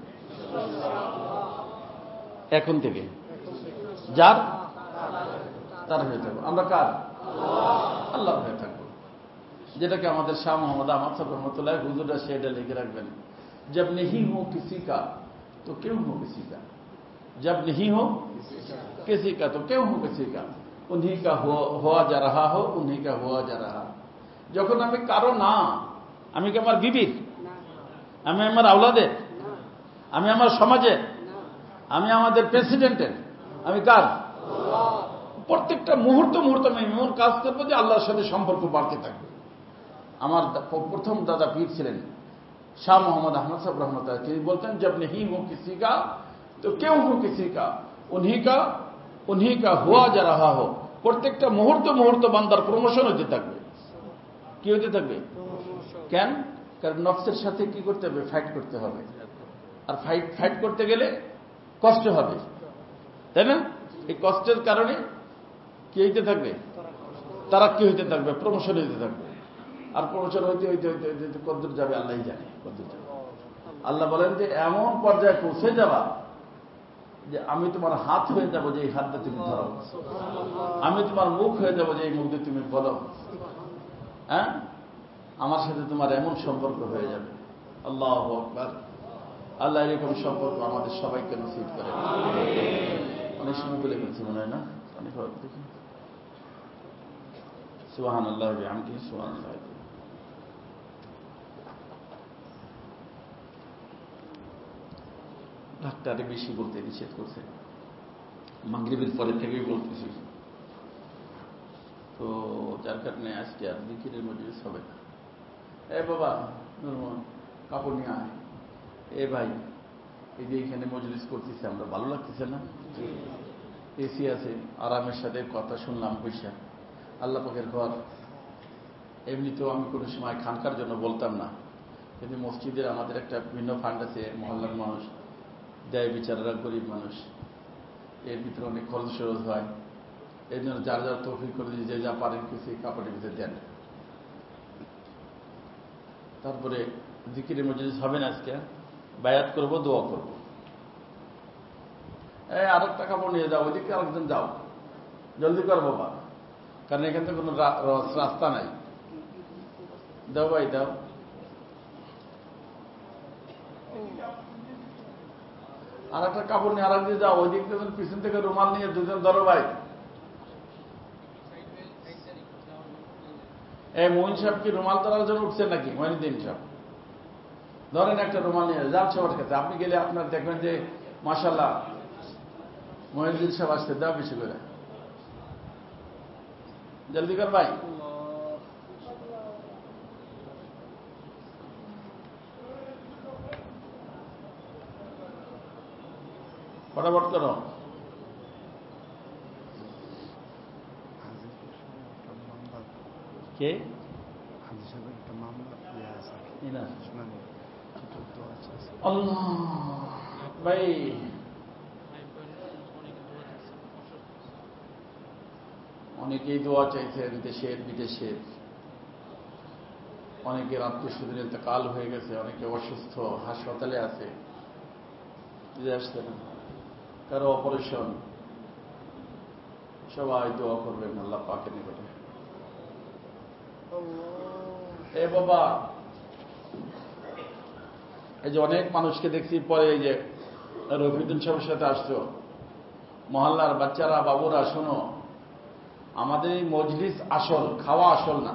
Speaker 1: এখন থেকে যার তার হয়ে থাকবো। আমরা কার? আল্লাহ হয়ে থাকবো। যেটাকে আমাদের শাহ মোহাম্মদ আহমদ সাহেব রহমতুল্লাহ হুজুররা সেটা লিখে রাখবেন, जब नहीं हो किसी का तो क्यों हो किसी का, जब नहीं हो किसी का तो क्यों हो किसी का, उन्हीं का हुआ जा रहा हो, उन्हीं का हुआ जा रहा। যখন আমি কারো না, আমি কি আমার বিবির, আমি আমার আওলাদের, আমি আমার সমাজের, আমি আমাদের প্রেসিডেন্টের, আমি কার? প্রত্যেকটা মুহূর্ত আমি এমন কাজ করবো যে আল্লাহর সাথে সম্পর্ক বাড়তে থাকবে। আমার প্রথম দাদা পীর ছিলেন শাহ মোহাম্মদ আহমদ সাহেব রহমতুল্লাহ, তিনি বলতেন जब नहीं हो किसी का तो क्यों हो किसी का, उन्हीं का हुआ जा रहा हो। প্রত্যেকটা মুহূর্ত বান্দার প্রমোশন হতে থাকবে। কি হতে থাকবে? কেন? কারণ নফসের সাথে কি করতে হবে? ফাইট করতে হবে। আর ফাইট করতে গেলে কষ্ট হবে, তাই না? এই কষ্টের কারণে কি হইতে থাকবে? তারাক্কি হইতে থাকবে, প্রমোশন হইতে থাকবে। আর প্রমোশন হইতে কতদূর যাবে আল্লাহই জানে কতদূর যাবে। আল্লাহ বলেন যে এমন পর্যায়ে পৌঁছে যাবা যে আমি তোমার হাত হয়ে যাব যে এই হাতটা তুমি ধরো, আমি তোমার মুখ হয়ে যাব যে এই মুখ দিয়ে তুমি বলো। হ্যাঁ, আমার সাথে তোমার এমন সম্পর্ক হয়ে যাবে। আল্লাহু আকবার। আল্লাহ এরকম সম্পর্ক আমাদের সবাইকে নসিব করে। অনেক সময় বলে গেছি মনে হয় না? অনেক দেখি সুবহানাল্লাহ ওয়া বিহামদিহি সুবহানাল্লাহ। ডাক্তারে বেশি বলতে নিষেধ করছে, মাগরিবের পরে থেকেই বলতেছি, তো যার কারণে আজকে আর জিকিরের মজলিস হবে না। এ বাবা কাপড় নিয়ে আয়, এ ভাই এই যে এখানে মজলিস করতেছে, আমরা ভালো লাগতেছে না? এসি আছে, আরামের সাথে কথা শুনলাম বৈশা। আল্লাহ পাকের ঘর। এমনিতেও আমি কোনো সময় খানকার জন্য বলতাম না, কিন্তু মসজিদের আমাদের একটা ভিন্ন ফান্ড আছে, মহল্লার মানুষ দেয়, বিচাররা গরিব মানুষ, এর ভিতরে অনেক খরচ হয়। এই জন্য যার যার তৌফিক করে দিয়ে যে যা পারেন কিছু কাপড়ের ভিতরে দেন। তারপরে জিকিরের মজলিস হবে না আজকে, বায়াত করবো, দোয়া করবো। আর একটা কাপড় নিয়ে যাও, ওইদিকে আরেকজন যাও, জলদি কর বাবা, কারণ এখান থেকে কোনো রাস্তা নাই। দাও ভাই দাও। আর একটা কাপড় নিয়ে আরেক দিয়ে যাও, ওই দিক থেকে পিছন থেকে রুমাল নিয়ে দুজন ধরো ভাই। এই মঈন সাহেব কি রুমাল ধরার জন্য উঠছেন নাকি? মঈনুদ্দিন সাহেব ধরেন একটা রুমাল নিয়ে যান সবার কাছে, আপনি গেলে আপনার দেখবেন যে মাশাআল্লাহ মহিউদ্দিন সাহেব আসতে দাও বেশি করে, জলদি কর ভাই। ফটাফট করো। কে আল্লাহ ভাই, অনেকেই দোয়া চাইছেন দেশের বিদেশের, অনেকের আত্মীয় স্বজনের ইন্তেকাল হয়ে গেছে, অনেকে অসুস্থ হাসপাতালে আছে, আসছে না, কারো অপারেশন, সবাই দোয়া করবেন আল্লাহ পাকের নিকটে। এ বাবা, এই যে অনেক মানুষকে দেখছি পরে, এই যে রফিকুদ্দিন সাহেবের সাথে আসছো, মহল্লার বাচ্চারা, বাবুরা, শোনো, আমাদের এই মজলিস আসল, খাওয়া আসল না,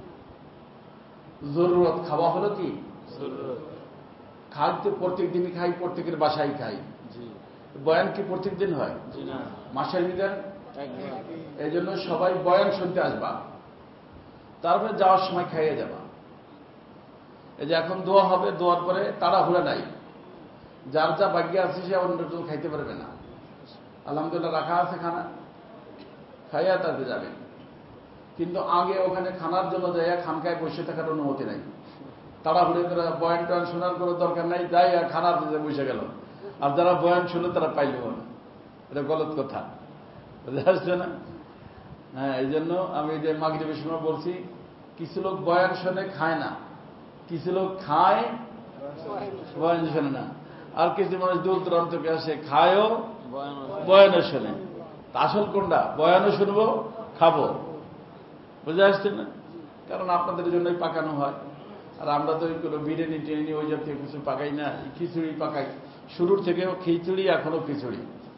Speaker 1: জরুরত। খাওয়া হলো কি খাই তো প্রত্যেক দিনই খাই, প্রত্যেকের বাসায় খাই। বয়ান কি প্রত্যেক দিন হয়? মাসের ভিতরে এই জন্য সবাই বয়ান শুনতে আসবা, তারপরে যাওয়ার সময় খাইয়ে যাবা। এই যে এখন দোয়া হবে, দোয়ার পরে তাড়াহুড়া নাই, যার যা ভাগ্যে আছে সে অন্য কেউ খাইতে পারবে না। আলহামদুলিল্লাহ রাখা আছে খানা, খাইয়া তাতে যাবে। কিন্তু আগে ওখানে খানার জন্য যাইয়া খানকায় বসে থাকার অনুমতি নাই, তাড়াহুড়ি করে বয়ান টয়ান শোনার কোনো দরকার নাই, যাই আর খানার দিতে বসে গেল, আর যারা বয়ান শুনে তারা পাইল না। এটা গলত কথা, বুঝতে পারছে না? হ্যাঁ, এই জন্য আমি যে মাগরিবের সময় বলছি, কিছু লোক বয়ান শোনে খায় না, কিছু লোক খায় বয়ান শোনে না, আর কিছু মানুষ দূর দূরান্তকে আসে খায়ও বয়ানও শোনে। আসল কোনটা? বয়ানও শুনবো, খাবো, বুঝে আসছে না? কারণ আপনাদের জন্যই পাকানো হয়, আর আমরা তো কোনো বিরিয়ানি টিরিয়ানি ওই জাতীয় কিছু পাকাই না, খিচুড়ি পাকাই। শুরুর থেকেও খিচুড়ি, এখনো খিচুড়ি,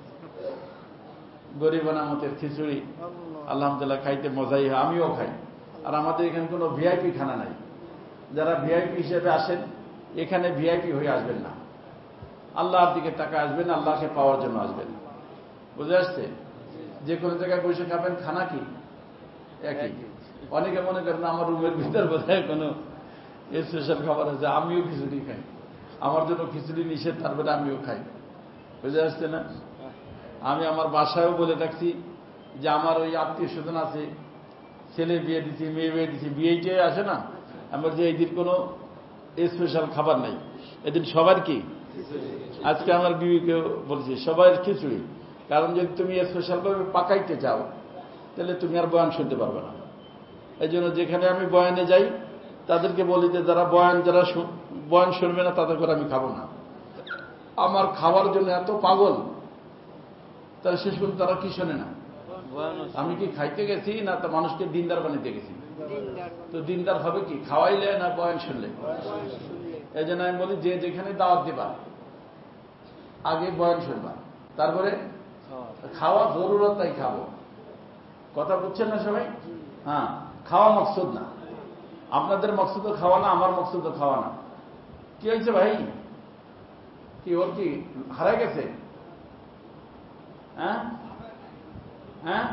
Speaker 1: গরিব আনামতের খিচুড়ি, আলহামদুলিল্লাহ খাইতে মজাই হয়, আমিও খাই। আর আমাদের এখানে কোনো ভিআইপি খানা নাই। যারা ভিআইপি হিসেবে আসেন, এখানে ভিআইপি হয়ে আসবেন না, আল্লাহর দিকে টাকা আসবেন, আল্লাহকে পাওয়ার জন্য আসবেন, বুঝে আসছে? যে কোনো জায়গায় বসে খাবেন, খানা কি একই। অনেকে মনে করেন আমার রুমের ভিতর বোধহয় কোনো স্পেশাল খাবার আছে, আমিও খিচুড়ি খাই, আমার জন্য খিচুড়ি নিষেধ, তারপরে আমিও খাই, বুঝে আসছে না? আমি আমার বাসায়ও বলে থাকছি যে আমার ওই আত্মীয় স্বজন আছে, ছেলে বিয়ে দিচ্ছি, মেয়ে বিয়ে দিচ্ছি, বিয়েটাই আসে না, আমার যে এই দিন কোনো স্পেশাল খাবার নাই, এদিন সবার কি। আজকে আমার বিবিকেও বলছি সবার খিচুড়ি, কারণ যদি তুমি স্পেশালভাবে পাকাইতে চাও তাহলে তুমি আর বয়ান শুনতে পারবে না। এই জন্য যেখানে আমি বয়ানে যাই তাদেরকে বলি যে যারা বয়ান শুনবে না তাদের করে আমি খাবো না। আমার খাওয়ার জন্য এত পাগল, তারা শেষ পর্যন্ত তারা কি শোনে না। আমি কি খাইতে গেছি না তা মানুষকে দিনদার বানাইতে গেছি? তো দিনদার হবে কি খাওয়াইলে না বয়ান শুনলে? এই জন্য আমি বলি যে যেখানে দাওয়াত দিবা আগে বয়ান শুনবা, তারপরে খাওয়া জরুরত তাই খাবো। কথা বুঝছেন না সবাই? হ্যাঁ, খাওয়া মকসুদ না, আপনাদের মকসুদও খাওয়া না, আমার মকসুদও খাওয়া না। কি হয়েছে ভাই? কি ওর কি হারাই গেছে? হ্যাঁ হ্যাঁ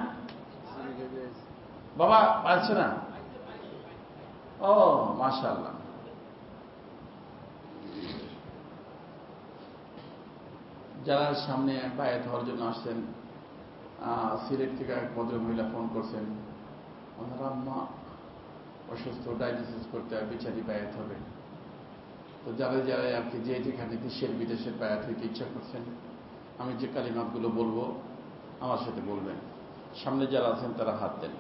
Speaker 1: বাবা পারছে না? ও মাশাআল্লাহ। যারা সামনে বায়াত হওয়ার জন্য আসছেন, সিলেট থেকে এক ভদ্র মহিলা ফোন করছেন, ওনারা আম্মা অসুস্থ, ডায়ালিসিস করতে হয়, বিচারি বায়াত হবে। তো যারা যারা আর কি যে যেখানে দেশের বিদেশের বায়াত হইতে ইচ্ছা করছেন, আমি যে কালিমাতগুলো বলবো আমার সাথে বলবেন। সামনে যারা আছেন তারা হাত দেন।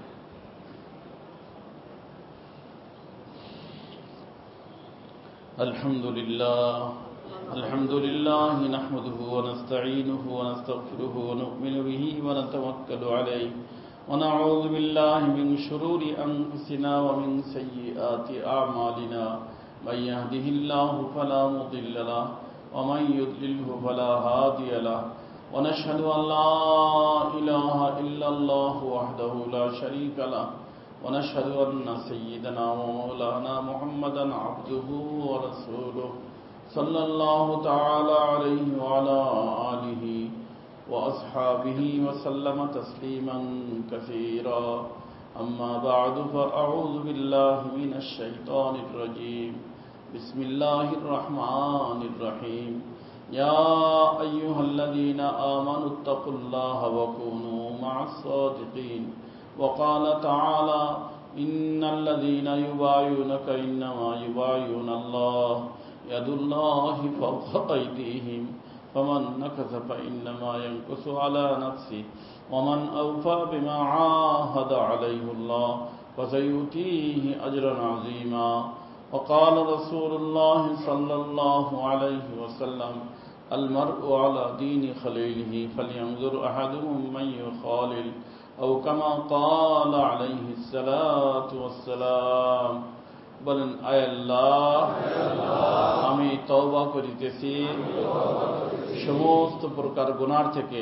Speaker 1: আলহামদুলিল্লাহ আলহামদুলিল্লাহ নাহমাদুহু ওয়া নাস্তাঈনুহু ওয়া নাস্তাগফিরুহু ওয়া নু'মিনু বিহি ওয়া নাতাওয়াক্কালু আলাইহি ওয়া নাউযু বিল্লাহি মিন শুরুরি আনফুসিনা ওয়া মিন সাইয়্যিআতি আ'মালিনা মান ইয়াহদিহিল্লাহু ফালা মুদিল্লা লাহু ওয়া মান ইউদ্লিলহু ফালা হাদিয়া লাহু ওয়া নাশহাদু আন লা ইলাহা ইল্লাল্লাহু ওয়াহদাহু লা শারীকা লাহু ونشهد أن سيدنا ومولانا محمدا عبده ورسوله صلى الله تعالى عليه وعلى آله وأصحابه وسلم تسليما كثيرا أما بعد فأعوذ بالله من الشيطان الرجيم بسم الله الرحمن الرحيم يا أيها الذين آمنوا اتقوا الله وكونوا مع الصادقين وقال تعالى إن الذين يبايعونك إنما يبايعون الله يد الله فوق أيديهم فمن نكث فإنما ينكث على نفسه ومن أوفى بما عاهد عليه الله فسيؤتيه أجرا عظيما وقال رسول الله صلى الله عليه وسلم المرء على دين خليله فلينظر أحدهم من يخالل أو كما قال عليه الصلاة والسلام বলেন আয় আল্লাহ আমি তওবা করিতেছি সমস্ত প্রকার গুনাহ থেকে,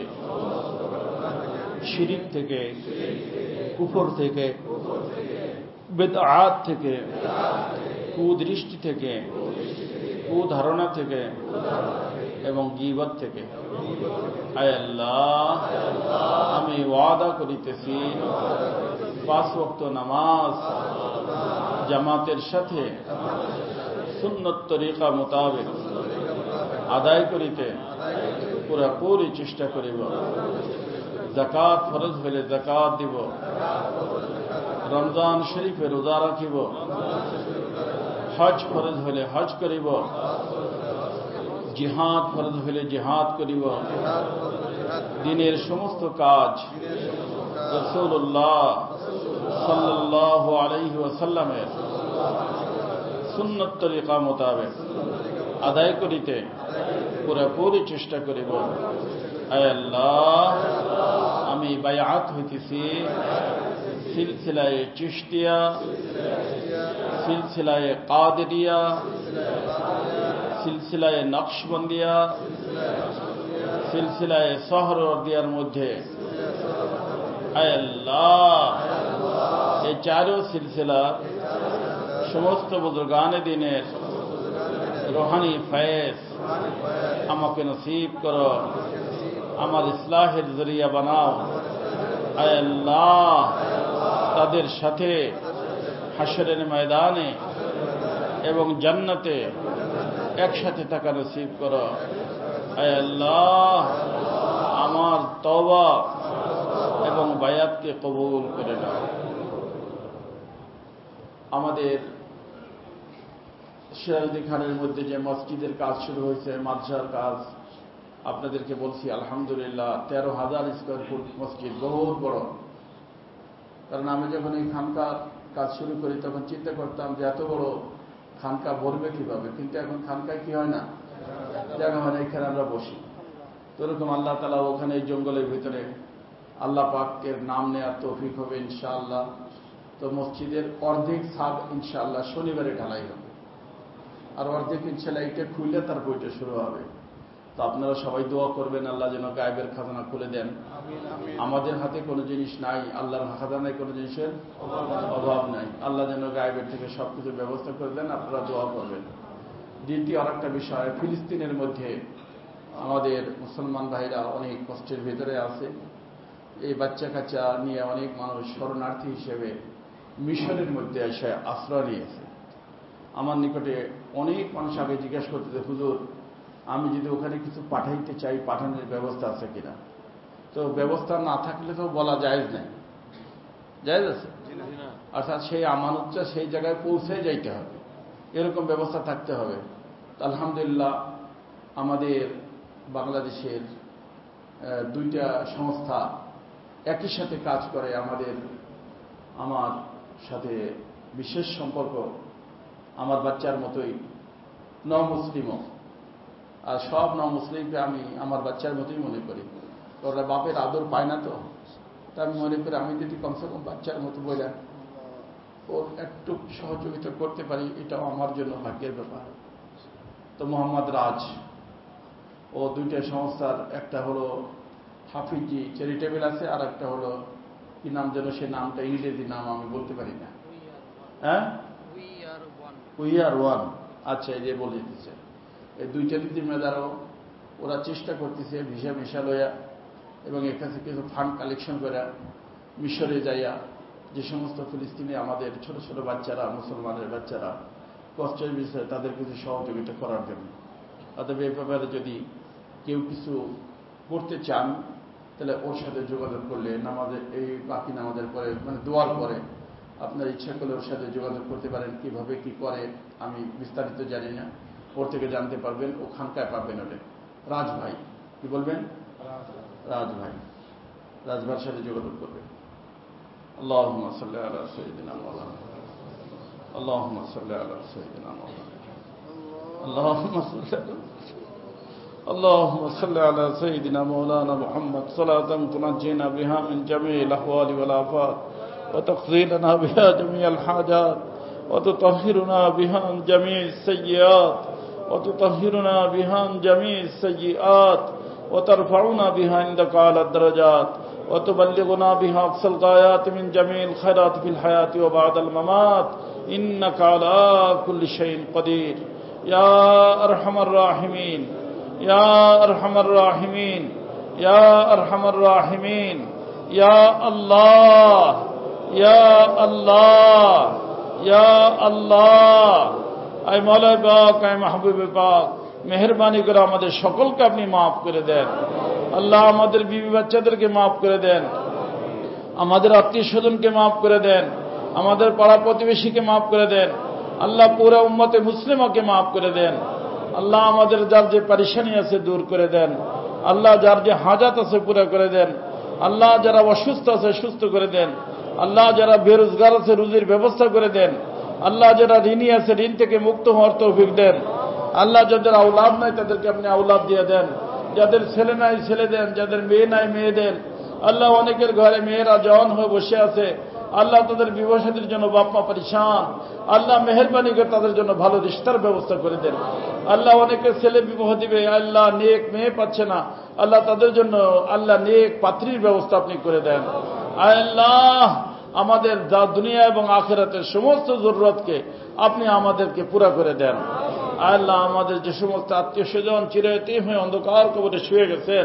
Speaker 1: শিরক থেকে, কুফর থেকে, বিদআত থেকে, কুদৃষ্টি থেকে, কুধারণা থেকে এবং গীবত থেকে। আয় আল্লাহ আমি ওয়াদা করিতেছি 5 ওয়াক্ত নামাজ জামাতের সাথে সুন্নত তরিকা মোতাবেক আদায় করিতে পুরাপুরি চেষ্টা করিব। যাকাত ফরজ হইলে যাকাত দিব, রমজান শরীফে রোজা রাখিব, হজ ফরজ হইলে হজ করিব, জিহাদ ফরজ হইলে জিহাদ করিব। দিনের সমস্ত কাজ রাসূলুল্লাহ সাল্লাল্লাহু আলাইহি ওয়াসাল্লামের সুন্নত তরিকা মোতাবেক আদায় করিতে পুরাপুরি চেষ্টা করিব। আয় আল্লাহ আমি বায়াত হইতেছি সিলসিলায়ে চিশতিয়া, সিলসিলায়ে কাদেরিয়া, সিলসিলায়ে নকশবন্দিয়া, সিলসিলায়ে সোহরাওয়ার্দিয়ার মধ্যে। আয় আল্লাহ এই 4 সিলসিলা সমস্ত বুজুর্গানে দ্বীনের রুহানি ফয়েজ আমাকে নসিব করো, আমার ইসলাহের জরিয়া বানাও। আয় আল্লাহ তাদের সাথে হাশরের ময়দানে এবং জান্নাতে একসাথে থাকা নসিব করো। আয় আল্লাহ আমার তওবা এবং বায়াতকে কবুল করে নাও। আমাদের সিরাজুদ্দিন খানের মধ্যে যে মসজিদের কাজ শুরু হয়েছে, মাদ্রাসার কাজ, আপনাদেরকে বলছি আলহামদুলিল্লাহ 13,000 স্কয়ার ফুট মসজিদ, বহুত বড়। কারণ আমি যখন এই খানকার কাজ শুরু করি তখন চিন্তা করতাম যে এত বড় খানকা ভরবে কিভাবে, কিন্তু এখন খানকায় কি হয় না, জায়গা হয় না, এখানে আমরা বসি। তো এরকম আল্লাহ তাআলা ওখানে এই জঙ্গলের ভিতরে আল্লাহ পাকের নাম নেওয়ার তৌফিক হবে ইনশাআল্লাহ। তো মসজিদের অর্ধেক ছাদ ইনশাআল্লাহ শনিবারে ঢালাই হবে, আর অর্ধেক ইনশাআল্লাহ এটা খুললে তার বইটা শুরু হবে। তো আপনারা সবাই দোয়া করবেন আল্লাহ যেন গায়েবের খাজানা খুলে দেন। আমাদের হাতে কোনো জিনিস নাই, আল্লাহর খাজানায় কোনো জিনিসের অভাব নাই। আল্লাহ যেন গায়েবের থেকে সবকিছু ব্যবস্থা করে দেন, আপনারা দোয়া করবেন। দ্বিতীয় আরেকটা বিষয়, ফিলিস্তিনের মধ্যে আমাদের মুসলমান ভাইরা অনেক কষ্টের ভেতরে আছে। এই বাচ্চা কাচ্চা নিয়ে অনেক মানুষ শরণার্থী হিসেবে মিশনের মধ্যে এসে আশ্রয় নিয়েছে। আমার নিকটে অনেক মানুষ আগে জিজ্ঞাসা করতে, হুজুর আমি যদি ওখানে কিছু পাঠাইতে চাই, পাঠানোর ব্যবস্থা আছে কিনা? তো ব্যবস্থা না থাকলে তো বলা জায়েজ নাই, জায়েজ আছে? অর্থাৎ সেই আমানতটা সেই জায়গায় পৌঁছে যাইতে হবে, এরকম ব্যবস্থা থাকতে হবে। আলহামদুলিল্লাহ আমাদের বাংলাদেশের 2টা সংস্থা একই সাথে কাজ করে। আমার সাথে বিশেষ সম্পর্ক, আমার বাচ্চার মতোই নমুসলিমও, আর সব নমুসলিমকে আমি আমার বাচ্চার মতোই মনে করি। ওরা বাপের আদর পায় না, তো তা আমি মনে করি আমি যদি কমসে কম বাচ্চার মতো বলে ওর একটু সহযোগিতা করতে পারি, এটাও আমার জন্য ভাগ্যের ব্যাপার। তো মোহাম্মদ রাজ ও 2টা সংস্থার, একটা হলো হাফিজি চ্যারিটেবল আছে, আর একটা হলো কি নাম যেন, সে নামটা ইংরেজি নাম আমি বলতে পারি না। হ্যাঁ, উই আর ওয়ান। আচ্ছা, এই যে বলে দিচ্ছে, এই দুইটারই জিম্মেদারও ওরা চেষ্টা করতেছে ভিসা মিশা লইয়া এবং এর কাছে কিছু ফান্ড কালেকশন করে মিশরে যাইয়া যে সমস্ত ফিলিস্তিনে আমাদের ছোট ছোট বাচ্চারা, মুসলমানের বাচ্চারা কষ্টের বিষয়ে তাদের কিছু সহযোগিতা করার জন্য। অতএব এই ব্যাপারে যদি কেউ কিছু করতে চান তাহলে ওর সাথে যোগাযোগ করলে নামাজের এই বাকি নামাজের পরে মানে দোয়ার পরে আপনার ইচ্ছা করলে ওর সাথে যোগাযোগ করতে পারেন। কিভাবে কি করে আমি বিস্তারিত জানি না, ওর থেকে জানতে পারবেন। ও খানকায় পাবেন ওলে রাজ ভাই, কি বলবেন? রাজ ভাই, রাজ ভাইয়ের সাথে যোগাযোগ করবেন। اللهم صل على سيدنا مولانا اللهم صل على سيدنا مولانا اللهم صل على سيدنا مولانا محمد صلاة تنجينا بها من جميع الأحوال والآفات وتقضي لنا بها جميع الحاجات وتطهرنا بها عن جميع السيئات وتطهرنا بها عن جميع السيئات وترفعنا بها عندك على الدرجات وتبلغنا بها أقصى الغايات من جميع الخيرات في الحياة وبعد الممات إنك على كل شيء قدير يا أرحم الراحمين يا أرحم الراحمين يا أرحم الراحمين يا الله يا الله يا الله أي مولا পাক أي محبوب পাক মেহেরবানি করে আমাদের সকলকে আপনি মাফ করে দেন। আল্লাহ আমাদের বিবি বাচ্চাদেরকে মাফ করে দেন, আমাদের আত্মীয় স্বজনকে মাফ করে দেন, আমাদের পাড়া প্রতিবেশীকে মাফ করে দেন। আল্লাহ পুরো উম্মতে মুসলিমাকে মাফ করে দেন। আল্লাহ আমাদের যার যে পরেশানি আছে দূর করে দেন। আল্লাহ যার যে হাজাত আছে পুরো করে দেন। আল্লাহ যারা অসুস্থ আছে সুস্থ করে দেন। আল্লাহ যারা বেরোজগার আছে রুজির ব্যবস্থা করে দেন। আল্লাহ যারা ঋণী আছে ঋণ থেকে মুক্ত হওয়ার তৌফিক দেন। আল্লাহ যাদের আওলাদ নাই তাদেরকে আপনি আওলাদ দিয়ে দেন, যাদের ছেলে নাই ছেলে দেন, যাদের মেয়ে নাই মেয়ে দেন। আল্লাহ অনেকের ঘরে মেয়েরা জওয়ান হয়ে বসে আছে, আল্লাহ তাদের বিবাহ শাদীর জন্য বাপ মা পরেশান, আল্লাহ মেহেরবানি করে তাদের জন্য ভালো রিশতার ব্যবস্থা করে দেন। আল্লাহ অনেকের ছেলে বিবাহ দিবে, আল্লাহ নেক মেয়ে পাচ্ছে না, আল্লাহ তাদের জন্য আল্লাহ নেক পাত্রীর ব্যবস্থা আপনি করে দেন। আল্লাহ আমাদের দুনিয়া এবং আখিরাতের সমস্ত জরুরতকে আপনি আমাদেরকে পুরা করে দেন। আল্লাহ আমাদের যে সমস্ত আত্মীয় স্বজন চিরায়তীম হয়ে অন্ধকার কবরে শুয়ে গেছেন,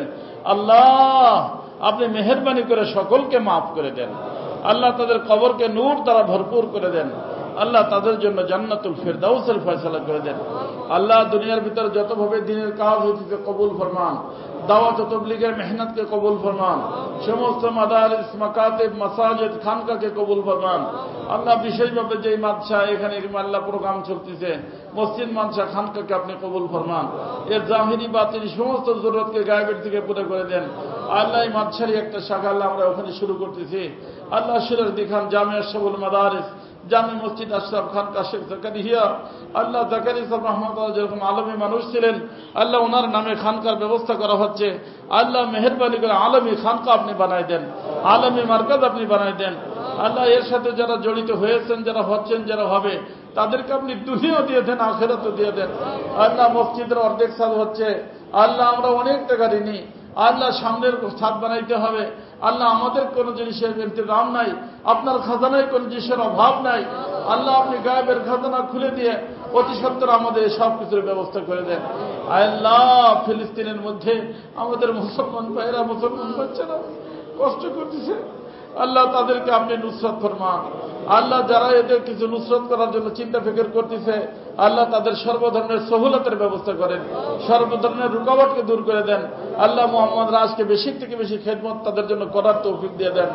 Speaker 1: আল্লাহ আপনি মেহেরবানি করে সকলকে মাফ করে দেন। আল্লাহ তাদের কবরকে নূর দ্বারা ভরপুর করে দেন। আল্লাহ তাদের জন্য জান্নাতুল ফিরদাউসের ফয়সালা করে দেন। আল্লাহ দুনিয়ার ভিতরে যতভাবে দিনের কাজ হইতেছে কবুল ফরমান, দাওয়াত ও তাবলীগের মেহনতকে কবুল ফরমান, সমস্ত মাদারিস মাকাতিব মাসাজিদ খানকাকে কবুল ফরমান। আল্লাহ বিশেষভাবে যেই মাদ্রাসা এখানে আল্লাহ প্রোগ্রাম চলতেছে মসজিদ মাদ্রাসা খানকাকে আপনি কবুল ফরমান। এর জাহিরি বাতিনি সমস্ত জরুরতকে গায়েবের থেকে পুরো করে দেন। আল্লাহ এই মাদ্রাসারই একটা শাখা আল্লাহ আমরা ওখানে শুরু করতেছি। আল্লাহ সিরাজ দিখান জামিয়া শাবুল মাদারিস জামি মসজিদ আশরাফ খান কাশেফ জাকারিয়া, আল্লাহ জাকারিয়া সাহেব রহমাতুল্লাহ যেরকম আলমী মানুষ ছিলেন, আল্লাহ ওনার নামে খানকার ব্যবস্থা করা হচ্ছে। আল্লাহ মেহেরবানি করে আলমী খানকা আপনি বানাই দেন, আলমী মার্কাজ আপনি বানাই দেন। আল্লাহ এর সাথে যারা জড়িত হয়েছেন, যারা হচ্ছেন, যারা হবে, তাদেরকে আপনি দুনিয়াও দিয়ে দেন, আখিরাতও দিয়ে দেন। আল্লাহ মসজিদের অর্ধেক সাল হচ্ছে, আল্লাহ আমরা অনেক টাকা ঋণী, আল্লাহ সামনের ছাদ বানাইতে হবে। আল্লাহ আমাদের কোন জিনিসের ইন্তজাম নাই, আপনার খাজানায় কোন জিনিসের অভাব নাই। আল্লাহ আপনি গায়েবের খাজানা খুলে দিয়ে অতি সত্বর আমাদের সব কিছুর ব্যবস্থা করে দেন। আল্লাহ ফিলিস্তিনের মধ্যে আমাদের মুসলমান ভাইয়েরা, মুসলমান বাচ্চারা কষ্ট করতেছে, আল্লাহ তাদেরকে আপনি নুসরত ফরমান। আল্লাহ যারা এদের কিছু নুসরত করার জন্য চিন্তা ফিকির করতেছে, আল্লাহ তাদের সর্বধরনের সহুলতের ব্যবস্থা করেন, সর্বধরনের রুকাবটকে দূর করে দেন। আল্লাহ মোহাম্মদ রাজকে বেশি থেকে বেশি খেদমত তাদের জন্য করার তৌফিক দিয়ে দেন।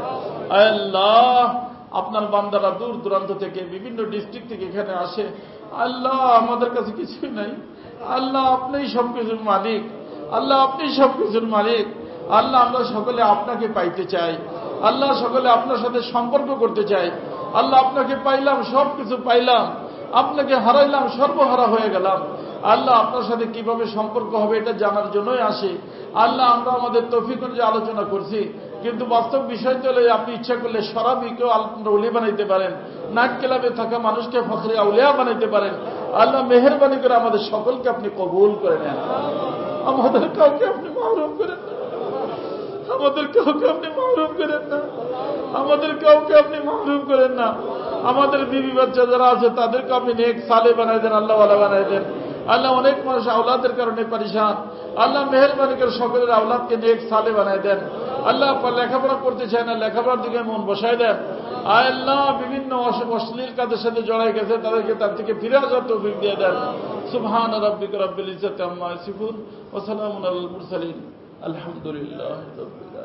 Speaker 1: আল্লাহ আপনার বান্দারা দূর দূরান্ত থেকে বিভিন্ন ডিস্ট্রিক্ট থেকে এখানে আসে, আল্লাহ আমাদের কাছে কিছুই নাই, আল্লাহ আপনিই সবকিছুর মালিক, আল্লাহ আপনি সবকিছুর মালিক। আল্লাহ আমরা সকলে আপনাকে পাইতে চাই, আল্লাহ সকলে আপনার সাথে সম্পর্ক করতে চাই। আল্লাহ আপনাকে পাইলাম, সবকিছু পাইলাম, আপনাকে হারাইলাম, সর্বহারা হয়ে গেলাম। আল্লাহ আপনার সাথে কিভাবে সম্পর্ক হবে এটা জানার জন্যই আসি। আল্লাহ আমরা আমাদের তৌফিক অনুযায়ী আলোচনা করছি, কিন্তু বাস্তব বিষয় চলে আপনি ইচ্ছা করলে শরাবিকেও আপনারা ওলি বানাইতে পারেন, নাইট ক্লাবে থাকা মানুষকে ফখরে আউলিয়া বানাইতে পারেন। আল্লাহ মেহেরবানি করে আমাদের সকলকে আপনি কবুল করে নেন, আমাদের কাউকে আপনি মাহরুম করেন না, আমাদের কাউকে আপনি মাহরুম করেন না, আমাদের কাউকে আপনি মাহরুম করেন না। আমাদের বিবি বাচ্চা যারা আছে তাদেরকে আপনি নেক সালে বানাই দেন, আল্লাহওয়ালা বানাই দেন। আল্লাহ অনেক মানুষ আওলাদের কারণে পরেশান, আল্লাহ মেহেরবানি করে সকলের আওলাদকে নেক সালে বানায় দেন। আল্লাহ লেখাপড়া করতে চায় না, লেখাপড়ার দিকে মন বসায় দেন। আয় আল্লাহ বিভিন্ন অশ্লীল কাজের সাথে জড়াই গেছে, তাদেরকে তার থেকে ফিরে আসার তৌফিক দিয়ে দেন। সুবহান রাব্বিকা রাব্বিল ইজ্জাতি আম্মা ইয়াসিফুন ওয়া সালামুন আলাল মুরসালিন আলহামদুলিল্লাহ।